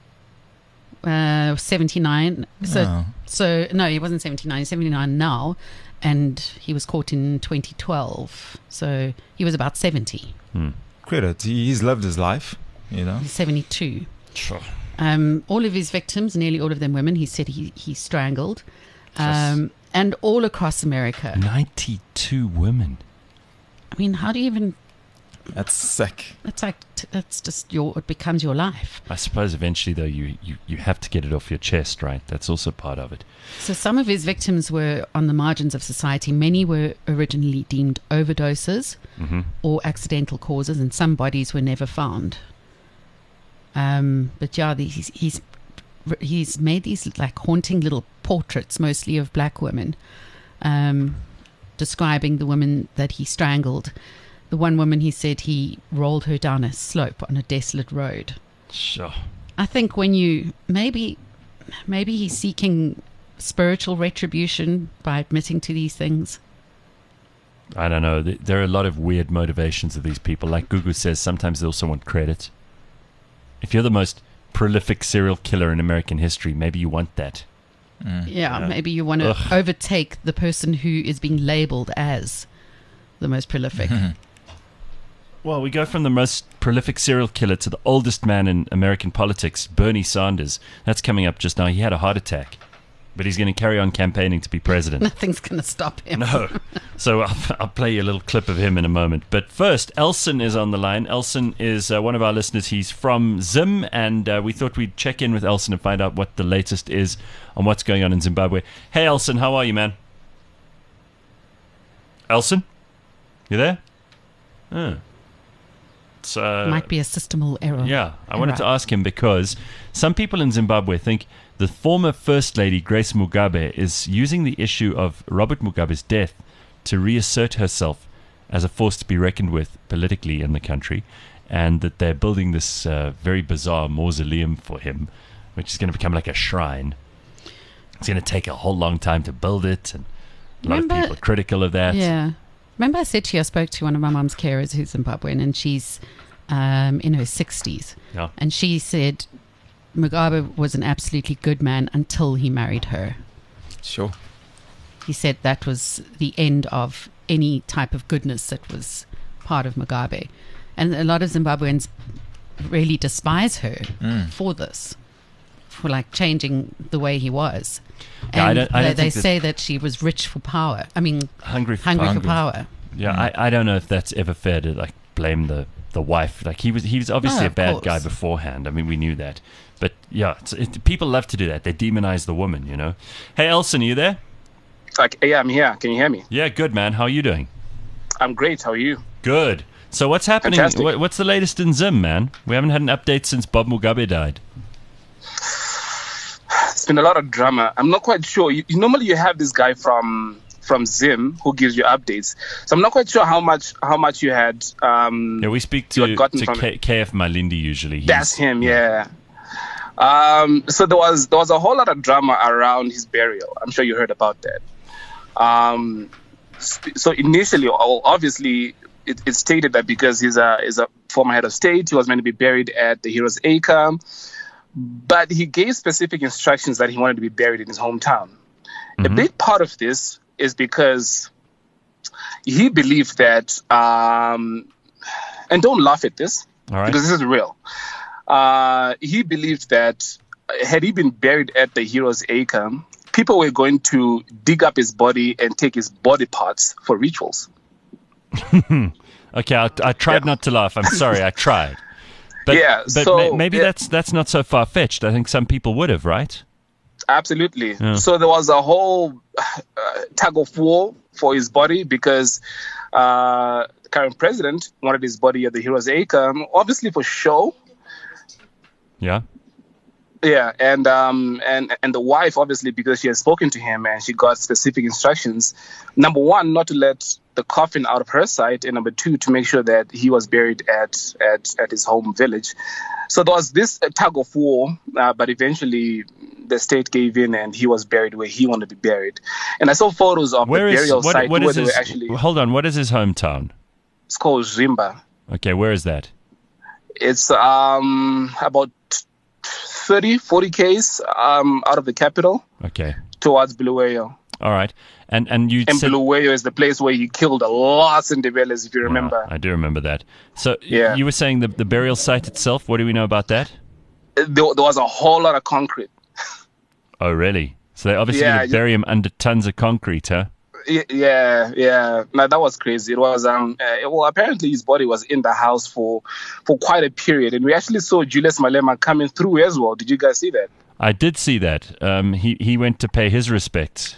Uh, seventy-nine. So, Oh. so no, he wasn't seventy-nine. He's seventy-nine now, and he was caught in twenty twelve. So he was about seventy. Hmm. Credit. He, he's lived his life, you know. He's seventy-two. Sure. Um, all of his victims, nearly all of them women, he said he, he strangled. Um, and all across America. ninety-two women. I mean, how do you even... That's sick. That's like, that's just your, it becomes your life. I suppose eventually, though, you, you, you have to get it off your chest, right? That's also part of it. So some of his victims were on the margins of society. Many were originally deemed overdoses Mm-hmm. or accidental causes, and some bodies were never found. Um, but yeah, he's, he's he's made these like haunting little portraits, mostly of black women, um, describing the women that he strangled. The one woman, he said he rolled her down a slope on a desolate road. Sure. I think when you maybe maybe he's seeking spiritual retribution by admitting to these things. I don't know. Th- There are a lot of weird motivations of these people. Like Gugu says, sometimes they also want credit. If you're the most prolific serial killer in American history, maybe you want that. Mm. Yeah, Yeah. maybe you want to Ugh. overtake the person who is being labeled as the most prolific. Well, we go from the most prolific serial killer to the oldest man in American politics, Bernie Sanders. That's coming up just now. He had a heart attack, but he's going to carry on campaigning to be president. Nothing's going to stop him. No. So I'll, I'll play you a little clip of him in a moment. But first, Elson is on the line. Elson is uh, one of our listeners. He's from Zim, and uh, we thought we'd check in with Elson and find out what the latest is on what's going on in Zimbabwe. Hey, Elson, how are you, man? Elson? You there? Oh. It's, uh, Might be a systemal error. yeah, I wanted to Error. ask him because some people in Zimbabwe think the former First Lady, Grace Mugabe, is using the issue of Robert Mugabe's death to reassert herself as a force to be reckoned with politically in the country, and that they're building this uh, very bizarre mausoleum for him, which is going to become like a shrine. It's going to take a whole long time to build it, and a lot Remember- of people are critical of that. Yeah. Remember I said to you, I spoke to one of my mum's carers who's Zimbabwean, and she's um, in her sixties. Yeah. And she said Mugabe was an absolutely good man until he married her. Sure. He said that was the end of any type of goodness that was part of Mugabe. And a lot of Zimbabweans really despise her Mm. for this, for like changing the way he was. Yeah, I And don't- I they, don't they think that- say that she was rich for power. I mean, Hungry for hungry, Hungry. for power. Yeah, Mm. I, I don't know if that's ever fair to like blame the, the wife. Like he was he was obviously No, a of bad course. guy beforehand. I mean, we knew that. But yeah, it's, it, people love to do that. They demonize the woman, you know. Hey, Elson, are you there? Like, yeah, I'm here. Can you hear me? Yeah, good man. How are you doing? I'm great. How are you? Good. So what's happening? Fantastic. What, what's the latest in Zim, man? We haven't had an update since Bob Mugabe died. It's been a lot of drama. I'm not quite sure. You, you, normally, you have this guy from from Zim who gives you updates. So I'm not quite sure how much how much you had. Um, Yeah, we speak You to, had gotten to from K- KF Malindi usually. He's- that's him. Yeah. Um, so there was there was a whole lot of drama around his burial. I'm sure you heard about that. Um, sp- so initially, o- obviously, it, it stated that because he's a is a former head of state, he was meant to be buried at the Heroes Acre, but he gave specific instructions that he wanted to be buried in his hometown. Mm-hmm. A big part of this is because he believed that, um, and don't laugh at this, All right. because this is real. Uh, he believed that had he been buried at the Heroes Acre, people were going to dig up his body and take his body parts for rituals. Okay, I, I tried Yeah. not to laugh. I'm sorry, I tried. But, Yeah, but so- ma- maybe yeah. that's that's not so far fetched. I think some people would have, right? Absolutely. Yeah. So there was a whole uh, tug of war for his body because uh, the current president wanted his body at the Heroes Acre, obviously for show. Yeah. Yeah, and um and and the wife, obviously, because she had spoken to him and she got specific instructions. Number one, not to let the coffin out of her sight, and number two, to make sure that he was buried at at, at his home village. So there was this uh, tug of war, uh, but eventually the state gave in and he was buried where he wanted to be buried. And I saw photos of Where the is burial what, site what where is they his? were actually. Hold on. What is his hometown? It's called Zimba. Okay, where is that? It's um about thirty, forty k's um out of the capital Okay. towards Bulawayo. All right. And and you And said Bulawayo is the place where he killed a lot of Ndebelés, if you remember. Yeah, I do remember that. So Yeah. you were saying the the burial site itself. What do we know about that? There, there was a whole lot of concrete. Oh, really? So they obviously Yeah, going to bury him under tons of concrete, huh? Y- Yeah, yeah. No, that was crazy. It was um. Uh, well, apparently his body was in the house for for quite a period, and we actually saw Julius Malema coming through as well. Did you guys see that? I did see that. Um, he he went to pay his respects.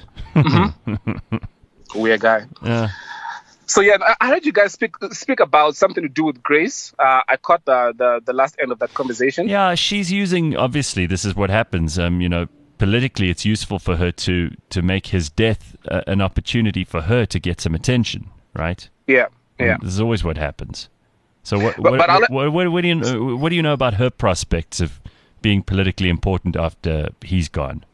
Weird guy. Yeah. So yeah, I- I heard you guys speak speak about something to do with Grace. Uh, I caught the, the the last end of that conversation. Yeah, she's using. Obviously, this is what happens. Um, you know, politically, it's useful for her to to make his death uh, an opportunity for her to get some attention, right? Yeah, yeah. This is always what happens. So what But- what, but I'll what, let- what, what do you know, what do you know about her prospects of being politically important after he's gone?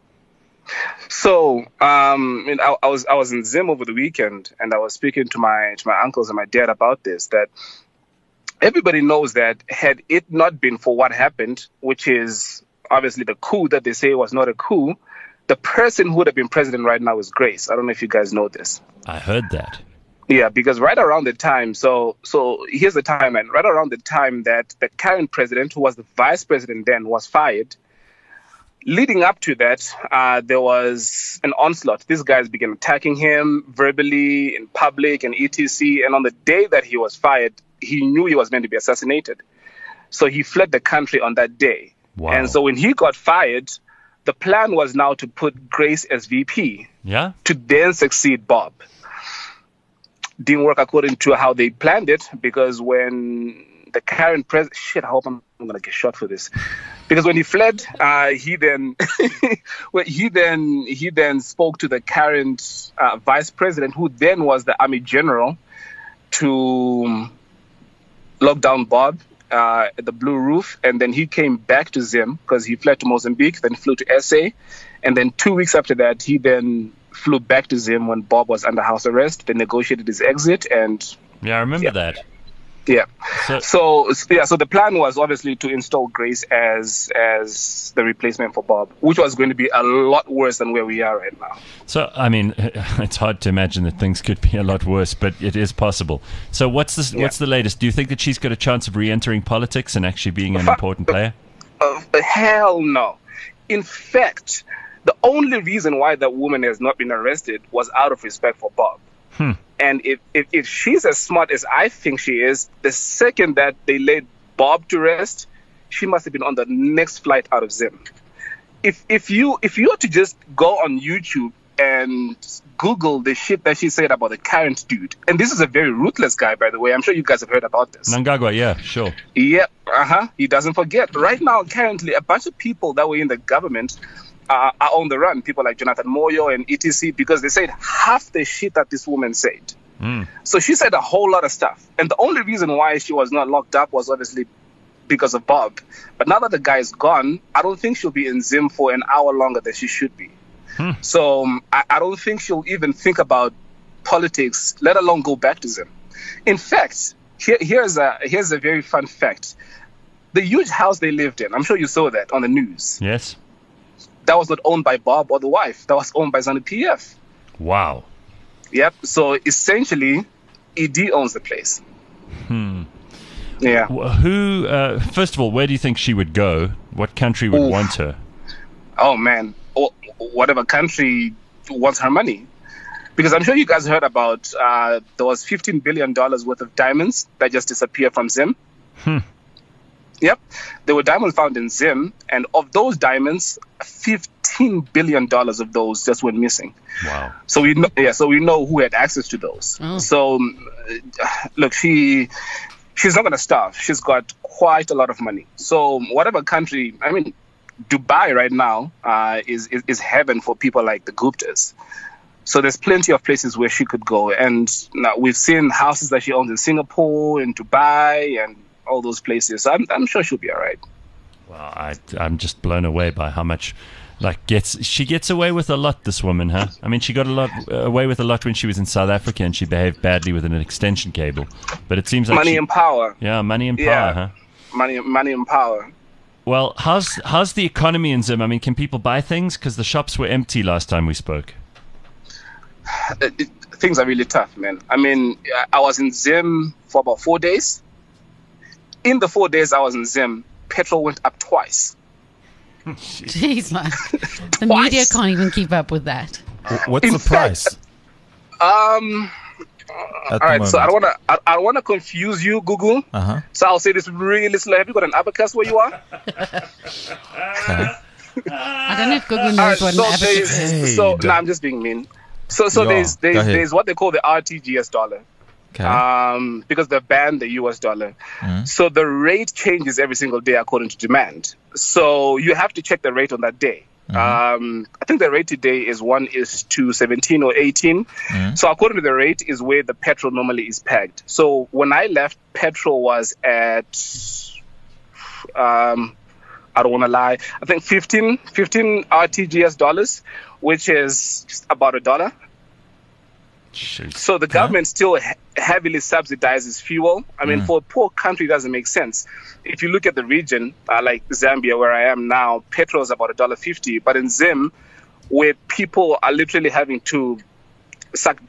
So, um, I, mean, I, I was I was in Zim over the weekend, and I was speaking to my to my uncles and my dad about this. That everybody knows that had it not been for what happened, which is obviously the coup that they say was not a coup, the person who would have been president right now is Grace. I don't know if you guys know this. I heard that. Yeah, because right around the time, so so here's the timeline. Right around the time that the current president, who was the vice president then, was fired. Leading up to that, uh, there was an onslaught. These guys began attacking him verbally, in public, and et cetera. And on the day that he was fired, he knew he was meant to be assassinated. So he fled the country on that day. Wow. And so when he got fired, the plan was now to put Grace as V P Yeah. to then succeed Bob. Didn't work according to how they planned it, because when the current president, shit, I hope I'm, I'm gonna get shot for this, because when he fled, uh, he then, well, he then he then spoke to the current uh, vice president, who then was the army general, to lock down Bob uh, at the Blue Roof, and then he came back to Zim because he fled to Mozambique, then flew to S A, and then two weeks after that, he then flew back to Zim when Bob was under house arrest. They negotiated his exit, and Yeah, I remember Yeah. that. yeah. So, So yeah, so the plan was obviously to install Grace as as the replacement for Bob, which was going to be a lot worse than where we are right now. so I mean, it's hard to imagine that things could be a lot worse, but it is possible. So what's the Yeah. what's the latest? Do you think that she's got a chance of re-entering politics and actually being an Fuck. important player? Uh, hell no. In fact, the only reason why that woman has not been arrested was out of respect for Bob. Hmm. And if, if, if she's as smart as I think she is, the second that they laid Bob to rest, she must have been on the next flight out of Zim. If if you if you were to just go on YouTube and Google the shit that she said about the current dude, and this is a very ruthless guy, by the way. I'm sure you guys have heard about this. Mnangagwa, yeah, sure. Yep, uh-huh. He doesn't forget. Right now, currently, a bunch of people that were in the government uh, are on the run. People like Jonathan Moyo and et cetera, because they said half the shit that this woman said. Mm. So she said a whole lot of stuff. And the only reason why she was not locked up was obviously because of Bob. But now that the guy's gone, I don't think she'll be in Zim for an hour longer than she should be. Hmm. So um, I, I don't think she'll even think about politics, let alone go back to Zim. In fact, here, here's a here's a very fun fact. The huge house they lived in, I'm sure you saw that on the news. Yes. That was not owned by Bob or the wife. That was owned by ZANU-P F. Wow. Yep. So essentially, E D owns the place. Hmm. Yeah. Who? Uh, first of all, where do you think she would go? What country would Oof. want her? Oh man, or whatever country wants her money. Because I'm sure you guys heard about uh, there was fifteen billion dollars worth of diamonds that just disappeared from Zim. Hmm. Yep. There were diamonds found in Zim, and of those diamonds, fifteen billion dollars of those just went missing. Wow. So we know, yeah, so we know who had access to those. Oh. So, um, look, she she's not going to starve. She's got quite a lot of money. So whatever country, I mean, Dubai right now uh, is, is is heaven for people like the Guptas. So there's plenty of places where she could go. And now we've seen houses that she owns in Singapore, in Dubai, and all those places. So I'm, I'm sure she'll be all right. Well, I, I'm just blown away by how much, like, gets she gets away with a lot, this woman, huh? I mean, she got a lot uh, away with a lot when she was in South Africa, and she behaved badly with an extension cable. But it seems like money she, and power. Yeah, money and power, yeah. huh? Money, money and power. Well, how's how's the economy in Zim? I mean, can people buy things? Because the shops were empty last time we spoke. It, it, things are really tough, man. I mean, I was in Zim for about four days. In the four days I was in Zim, petrol went up twice. Jeez, man. The media can't even keep up with that. What's in the price? Fact, um. At all right, moment. so I don't want to. I, I don't want to confuse you, Google. Uh-huh. So I'll say this really slow. Have you got an abacus where you are? Okay. I don't know if Google knows Alright, what so an abacus there's- is. So no, I'm just being mean. So so Yeah, there's go there's ahead. there's what they call the R T G S dollar. Okay. Um, because they banned the U S dollar. Mhm. So the rate changes every single day according to demand. So you have to check the rate on that day. Um, I think the rate today is one is to seventeen or eighteen. Mhm. So according to the rate is where the petrol normally is pegged. So when I left, petrol was at, um, I don't want to lie, I think fifteen, fifteen R T G S dollars, which is just about a dollar. Jeez. So the government still he- heavily subsidizes fuel. I mean, Mm. for a poor country, it doesn't make sense. If you look at the region, uh, like Zambia, where I am now, petrol is about a dollar fifty. But in Zim, where people are literally having to suck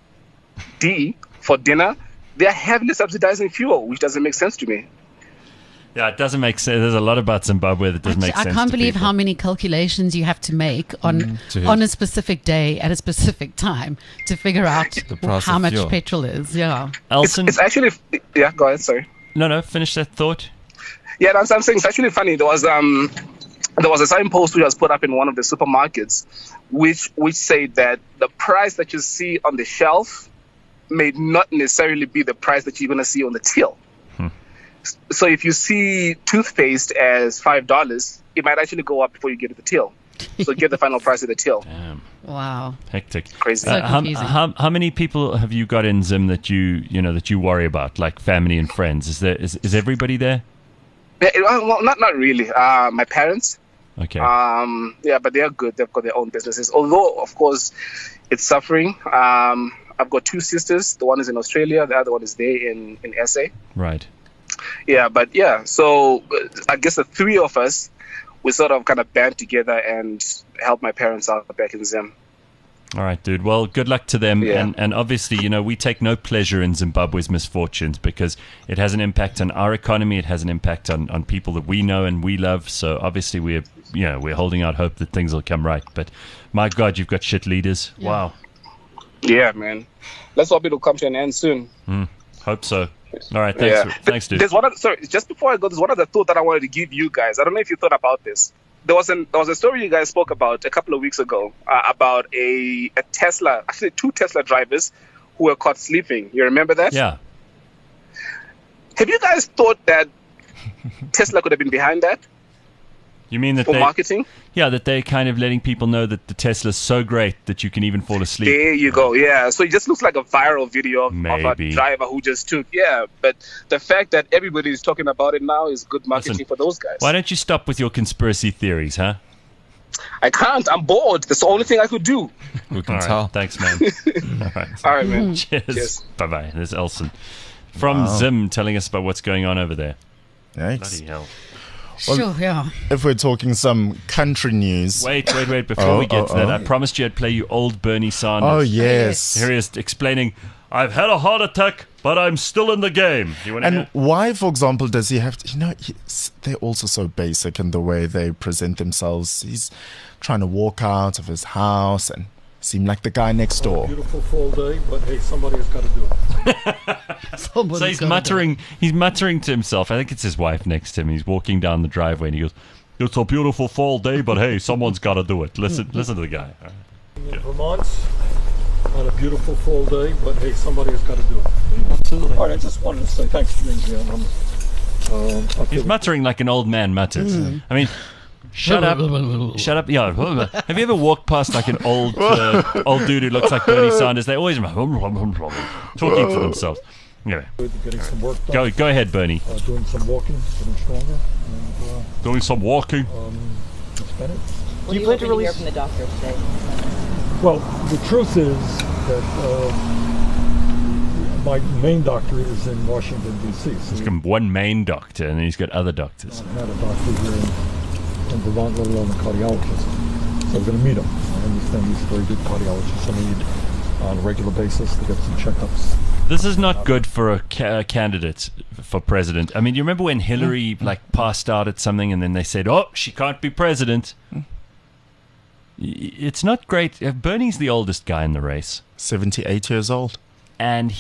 D for dinner, they're heavily subsidizing fuel, which doesn't make sense to me. Yeah, it doesn't make sense. There's a lot about Zimbabwe that doesn't make I sense. can't to believe people. how many calculations you have to make on to- on a specific day at a specific time to figure out The price how of much fuel. petrol is. Yeah. It's, Elson, it's actually, yeah, go ahead, sorry. no, no, finish that thought. Yeah, that's what I'm saying. It's actually funny. There was um, there was a signpost which was put up in one of the supermarkets, which which said that the price that you see on the shelf may not necessarily be the price that you're going to see on the till. Hmm. So if you see toothpaste as five dollars, it might actually go up before you get to the till. So get the final price of the till. Damn, Wow. hectic. Crazy. So Uh, how, confusing. how, how many people have you got in Zim that you you know that you worry about, like family and friends? Is there is, is everybody there? Yeah, well, well, not not really. Uh, my parents. Okay. Um, yeah, but they are good. They've got their own businesses. Although, of course, it's suffering. Um, I've got two sisters. The one is in Australia. The other one is there in, in S A. Right. Yeah, but yeah. So uh, I guess the three of us, we sort of kind of band together and help my parents out back in Zim. All right, dude. Well, good luck to them. Yeah. And, and obviously, you know, we take no pleasure in Zimbabwe's misfortunes because it has an impact on our economy. It has an impact on, on people that we know and we love. So obviously, we're, you know, we're holding out hope that things will come right. But my God, you've got shit leaders. Yeah. Wow. Yeah, man. Let's hope it'll come to an end soon. Mm, hope so. All right. Thanks. Yeah. Thanks, dude. There's one. Other, sorry, just before I go, there's one other thought that I wanted to give you guys. I don't know if you thought about this. There was an there was a story you guys spoke about a couple of weeks ago uh, about a, a Tesla, actually two Tesla drivers who were caught sleeping. You remember that? Yeah. Have you guys thought that Tesla could have been behind that? You mean that for they, marketing. yeah, that they're kind of letting people know that the Tesla's so great that you can even fall asleep. There you go. Yeah. So it just looks like a viral video of, of a Maybe. driver who just took. Yeah. But the fact that everybody is talking about it now is good marketing Listen, for those guys. Why don't you stop with your conspiracy theories, huh? I can't. I'm bored. That's the only thing I could do. We can All right, tell. thanks, man. All right. All right, man. Cheers. Cheers. Bye-bye. There's Elson from Wow. Zim telling us about what's going on over there. Yikes. Bloody hell. Well, Sure, yeah. If we're talking some country news. Wait, wait, wait. Before Oh, we get oh, to that, oh. I promised you I'd play you old Bernie Sanders. Oh, yes. Here he is explaining, I've had a heart attack, but I'm still in the game. You want to And hear? why, for example, does he have to, you know, he, they're also so basic in the way they present themselves. He's trying to walk out of his house and seem like the guy next door. Beautiful fall day, but hey, somebody's got to do it. So he's muttering, he's muttering to himself. I think it's his wife next to him. He's walking down the driveway and he goes, it's a beautiful fall day, but hey, someone's got to do it. Listen, listen to the guy. All right. In Vermont, on a beautiful fall day, but hey, somebody's got to do it. Absolutely. All right, I just wanted to say thanks for being here. Um, um, I'll He's give- muttering like an old man mutters. I mean, shut up, shut up. Yeah. Have you ever walked past like an old uh, old dude who looks like Bernie Sanders? They always talking to themselves. Anyway, getting some work done. go go ahead, Bernie. Uh, doing some walking, getting stronger, and uh, Doing some walking. um, that's about it. What do you hope to hear from the doctor today? Well, the truth is that uh, my main doctor is in Washington, D C. So He's got one main doctor, and then he's got other doctors. I had a doctor here in, in Vermont, let alone a cardiologist. So I'm going to meet him. I understand he's a very good cardiologist. I need on a regular basis to get some checkups. This is not good for a ca- candidate for president. I mean, you remember when Hillary like passed out at something, and then they said, "Oh, she can't be president." Y- It's not great. Uh, Bernie's the oldest guy in the race, seventy-eight years old. and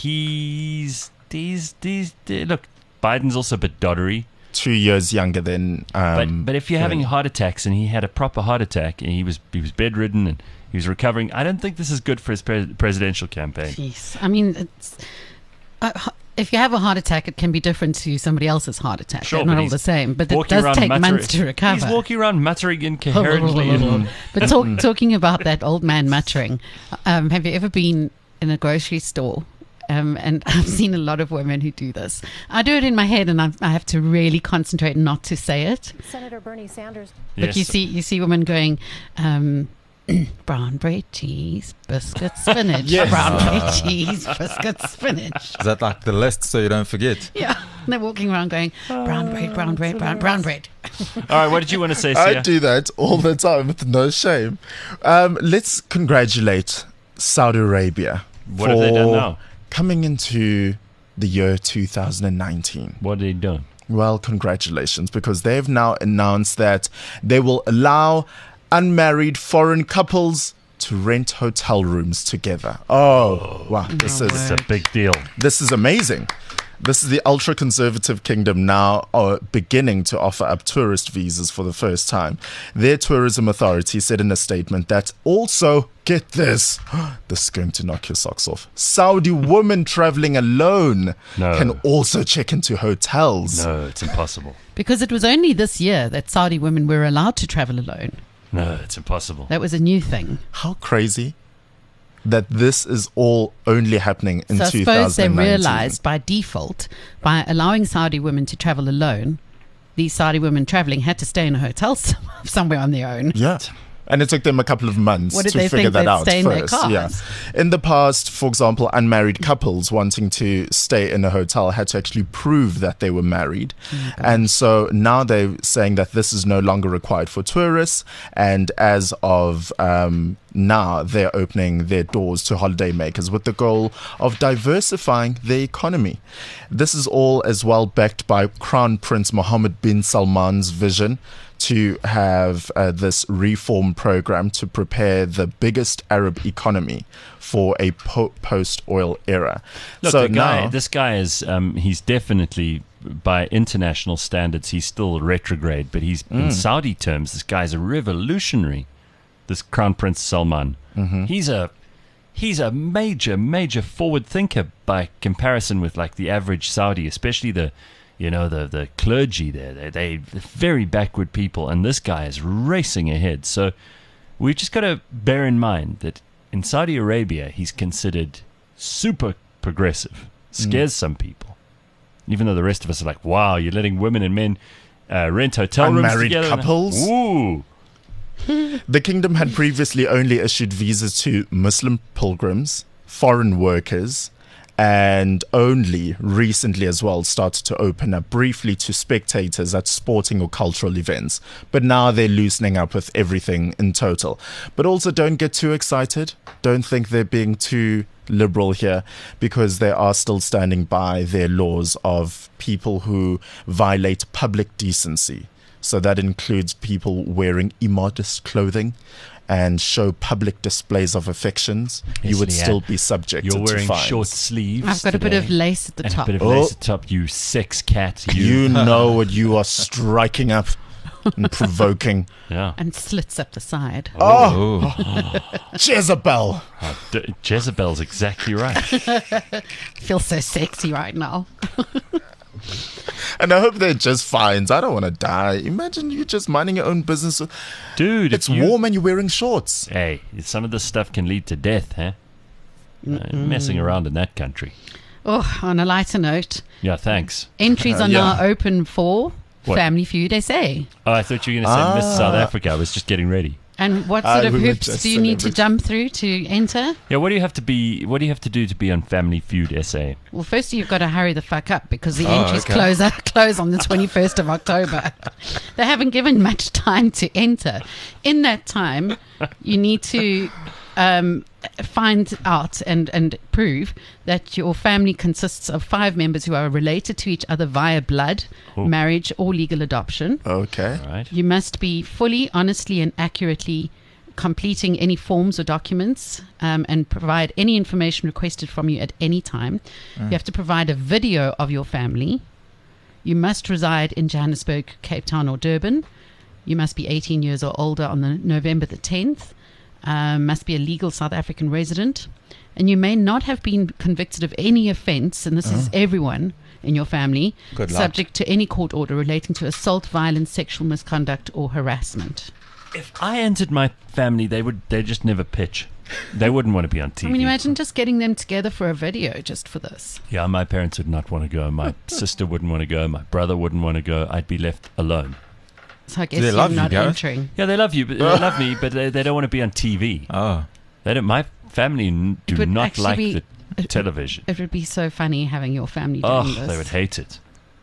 he's he's he's look. Biden's also a bit doddery. Two years younger than. Um, But but if you're having Bernie. heart attacks, and he had a proper heart attack, and he was he was bedridden and he was recovering, I don't think this is good for his pre- presidential campaign. Jeez. I mean, it's, uh, h- if you have a heart attack, it can be different to somebody else's heart attack. Sure, They're but not all he's the same, but it walking does around take muttering- months to recover. He's walking around muttering incoherently. and, But talk, talking about that old man muttering, um, have you ever been in a grocery store? Um, and I've seen a lot of women who do this. I do it in my head, and I, I have to really concentrate not to say it. Senator Bernie Sanders. But Yes. you see, you see women going, um, brown bread, cheese, biscuit, spinach. Yes. Brown bread, Ah. cheese, biscuit, spinach. Is that like the list so you don't forget? Yeah, and they're walking around going, brown bread, brown bread, brown, brown bread. All right, what did you want to say, I Sia? do that all the time with no shame. Um, let's congratulate Saudi Arabia. What have they done for now? Coming into the year two thousand nineteen. What did he do? Well, congratulations, because they've now announced that they will allow unmarried foreign couples to rent hotel rooms together. Oh, wow. This is It's a big deal. this is amazing. This is the ultra-conservative kingdom now are beginning to offer up tourist visas for the first time. Their tourism authority said in a statement that also, get this, this is going to knock your socks off, Saudi women traveling alone No. can also check into hotels. No, it's impossible. Because it was only this year that Saudi women were allowed to travel alone. No, it's impossible. That was a new thing. How crazy that this is all only happening in So I two suppose they thousand nineteen. realized by default, by allowing Saudi women to travel alone, these Saudi women traveling had to stay in a hotel some- somewhere on their own. Yeah. And it took them a couple of months What did to they figure think? that They'd out stay in their first. cars? Yeah. In the past, for example, unmarried couples wanting to stay in a hotel had to actually prove that they were married. And so now they're saying that this is no longer required for tourists. And as of um, now, they're opening their doors to holidaymakers with the goal of diversifying the economy. This is all as well backed by Crown Prince Mohammed bin Salman's vision to have uh, this reform program to prepare the biggest Arab economy for a po- post-oil era. Look, so the guy, now, this guy is, um, he's definitely, by international standards, he's still retrograde, but he's, in Mm. Saudi terms, this guy's a revolutionary, this Crown Prince Salman. Mhm. He's a, he's a major, major forward thinker by comparison with like the average Saudi, especially the, You know, the, the clergy there, they, they, they're very backward people, and this guy is racing ahead. So we've just got to bear in mind that in Saudi Arabia, he's considered super progressive. Scares mm. some people. Even though the rest of us are like, wow, you're letting women and men uh, rent hotel rooms Unmarried together. couples. Ooh. The kingdom had previously only issued visas to Muslim pilgrims, foreign workers, and only recently as well started to open up briefly to spectators at sporting or cultural events. But now they're loosening up with everything in total. But also don't get too excited. Don't think they're being too liberal here, because they are still standing by their laws of people who violate public decency. So that includes people wearing immodest clothing and show public displays of affections. Yes, you would Leanne, still be subjected to You're wearing fines. short sleeves. I've got today, a bit of lace at the and top. A bit of Oh. lace at the top, you sex cat. You, You know what you are striking up and provoking. Yeah. And slits up the side. Oh, Jezebel. Oh, D- Jezebel's exactly right. Feels so sexy right now. And I hope they're just fines. I don't want to die. Imagine you just minding your own business. Dude, It's if you- warm and you're wearing shorts. Hey, some of this stuff can lead to death, huh? Uh, messing around in that country. Oh, on a lighter note, Yeah, thanks. entries Uh, are yeah. now open for What? Family Feud S A. Oh, I thought you were going to say Miss Ah. South Africa. I was just getting ready. And what Ah, sort of we were hoops just do you need to celebrating. jump through to enter? Yeah, what do you have to be? What do you have to do to be on Family Feud S A? Well, first you've got to hurry the fuck up because the Oh, entries okay. close close on the twenty-first of October. They haven't given much time to enter. In that time, you need to um, find out and, and prove that your family consists of five members who are related to each other via blood, Ooh. marriage, or legal adoption. Okay. All right. You must be fully, honestly, and accurately completing any forms or documents um, and provide any information requested from you at any time. You have to provide a video of your family. You must reside in Johannesburg, Cape Town, or Durban. You must be eighteen years or older on the November the tenth. Um, must be a legal South African resident. And you may not have been convicted of any offence, and this is everyone in your family, Good luck. subject to any court order relating to assault, violence, sexual misconduct, or harassment. If I entered my family, they would. They just never pitch. They wouldn't want to be on T V. I mean, imagine just getting them together for a video just for this. Yeah, my parents would not want to go. My sister wouldn't want to go. My brother wouldn't want to go. I'd be left alone. So I guess they you're love you, not Gareth? entering. Yeah, they love you, but they love me, but they, they don't want to be on T V. Oh. They don't. My family n- It do would not actually like be- the it- television. It would be so funny having your family doing Oh, this. they would hate it.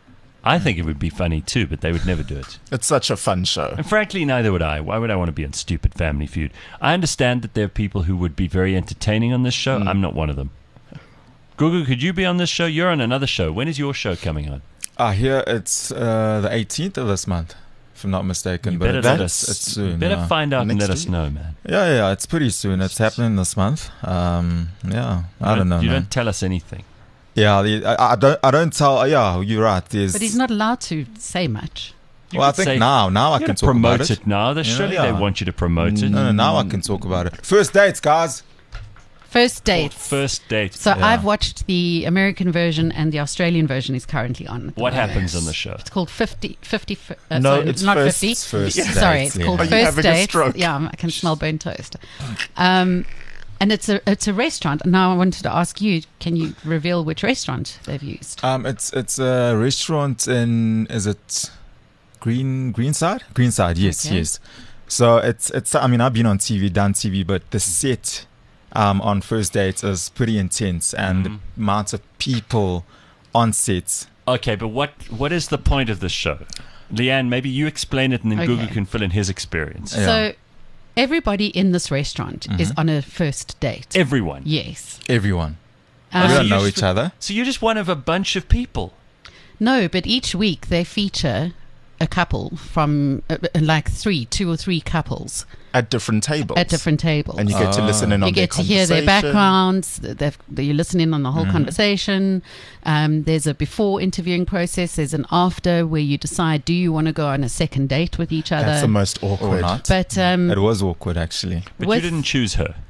I think it would be funny too, but they would never do it. It's such a fun show. And frankly, neither would I. Why would I want to be on stupid Family Feud? I understand that there are people who would be very entertaining on this show. I'm not one of them. Gugu, could you be on this show? You're on another show. When is your show coming on? Ah, here it's uh, the eighteenth of this month, if I'm not mistaken. You but better it's, let it's, us. it's soon. better yeah. find out and Next let us week. know, man. yeah, yeah, it's pretty soon. It's happening this month. Um, yeah, I don't know, You man. don't tell us anything. Yeah, the, I, I don't. I don't tell. Yeah, you're right. There's, But he's not allowed to say much. You well, I could think say- now, now I You can gotta talk promote about it. it. now. They You know, surely yeah. they want you to promote it. No, no, now I can talk about it. First dates, guys. First dates. First date. So Yeah. I've watched the American version and the Australian version is currently on. at the What moment. happens on the show? It's called fifty, fifty, uh, No, sorry, it's not first- fifty. It's first Yeah. dates, Sorry, it's yeah. called Are you First having a Dates. stroke? Yeah, I can smell burnt toast. Um, and it's a it's a restaurant. Now I wanted to ask you, can you reveal which restaurant they've used? Um, it's it's a restaurant in is it Green Greenside? Greenside, yes, Okay. yes. So it's it's. I mean, I've been on T V, done T V, but the set um, on First Dates is pretty intense, and Mhm. the amount of people on sets. Okay, but what what is the point of this show? Leanne, maybe you explain it and then Okay. Gugu can fill in his experience. Yeah. So everybody in this restaurant is Mhm. on a first date. Everyone. Yes. Everyone. Um, we so don't you know just- each other. So you're just one of a bunch of people. No, but each week they feature a couple from uh, uh, like three, two or three couples At different tables. at different tables. And you get to Ah. listen in on you get their to hear their conversation. backgrounds. th- they've- You listen in on the whole Mhm. conversation. Um, there's a before interviewing process. There's an after where you decide, do you want to go on a second date with each other? That's the most Or awkward. not. But um, It was awkward, actually. But With- you didn't choose her.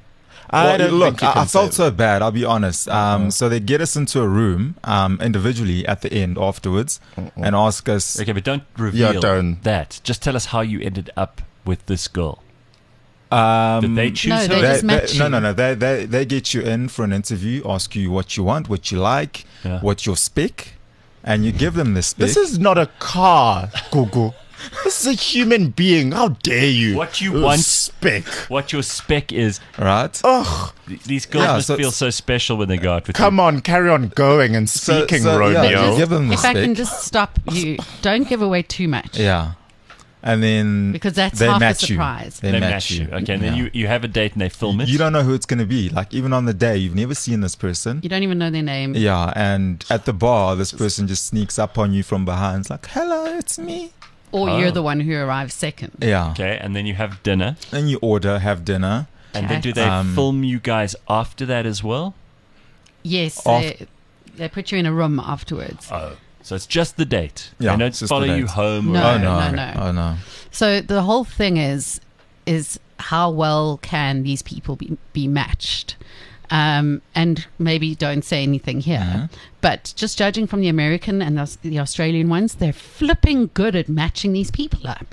I Well, don't look, think you I, can I felt say so bad. I'll be honest. Um, Uh-uh. So they get us into a room um, individually at the end afterwards Uh-uh. and ask us. Okay, but don't reveal Yeah, don't. that. Just tell us how you ended up with this girl. Um, Did they choose No, her? they just match no, you. no, no. They, they they get you in for an interview, ask you what you want, what you like, Yeah. what's your spec, and you give them the spec. This is not a car, Gugu. This is a human being. How dare you? What you Uh, want- spec. What your spec is. right. Ugh. Th- These girls Yeah, must so- feel so special when they go out with Come on, carry on going and So- speaking, so, yeah, Romeo. you give them the If I spec. can just stop you, don't give away too much. yeah, and then Because that's they half a match you. surprise. They, you. They match, match you. you. Okay, and then Yeah. you, you have a date and they film it. You don't know who it's going to be. Like even on the day, you've never seen this person. You don't even know their name. Yeah, and at the bar, this person just sneaks up on you from behind. It's like, "Hello, it's me." Or Oh. you're the one who arrives second. Yeah. Okay, and then you have dinner. Then you order, have dinner. And then do they Um, film you guys after that as well? Yes, Off- they, they put you in a room afterwards. Oh. So it's just the date. Yeah, They don't it's just follow the you date. home. No, or oh no. no, no. Oh no. So the whole thing is is how well can these people be, be matched? Um, and maybe don't say anything here, Mhm. but just judging from the American and the, the Australian ones, they're flipping good at matching these people up.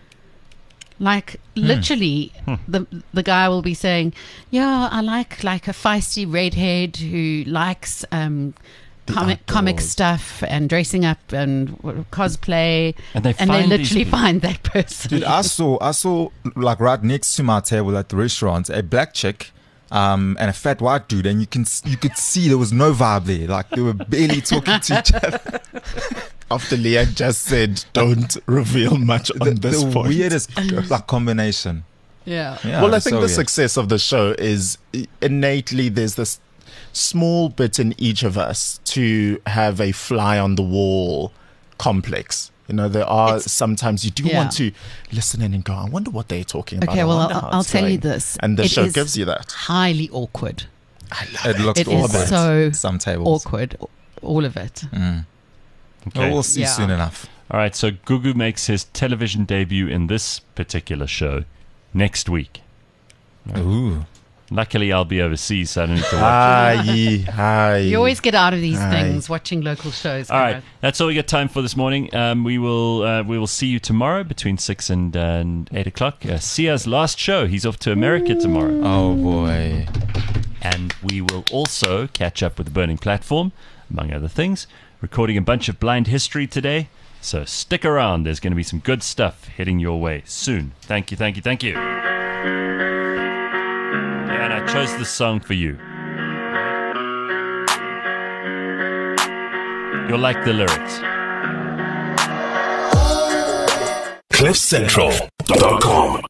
Like literally, the the guy will be saying, "Yeah, I like like a feisty redhead who likes um, comic comic outdoors. stuff and dressing up and w- cosplay," And they and they find these literally people. find that person. Dude, I saw, I saw, like right next to my table at the restaurant, a black chick, um, and a fat white dude, and you can, s- you could see there was no vibe there. Like they were barely talking to each other. After Leah just said, don't reveal much on The, this the point. weirdest like combination. yeah. Yeah, well, I it's think so the weird. success of the show is innately there's this small bit in each of us to have a fly on the wall complex. You know, there are It's- sometimes you do yeah. want to listen in and go, I wonder what they're talking about. Okay, I well, wonder I'll, how I'll it's tell you going." this. And the It show is gives you that. highly awkward. It looks It all is bad. so Some tables. awkward, all of it. Mm. Okay. Well, we'll see Yeah. soon enough. All right, so Gugu makes his television debut in this particular show next week. Ooh. Luckily, I'll be overseas, so I don't need to watch. Hi, hi. You always get out of these Aye. things watching local shows. All right, Gareth. that's all we got time for this morning. Um, we will uh, we will see you tomorrow between six and, uh, and eight o'clock. Uh, Sia's last show. He's off to America tomorrow, Oh boy. and we will also catch up with the Burning Platform, among other things. Recording a bunch of blind history today, so stick around. There's going to be some good stuff heading your way soon. Thank you, thank you, thank you. Yeah, and I chose this song for you. You'll like the lyrics. cliff central dot com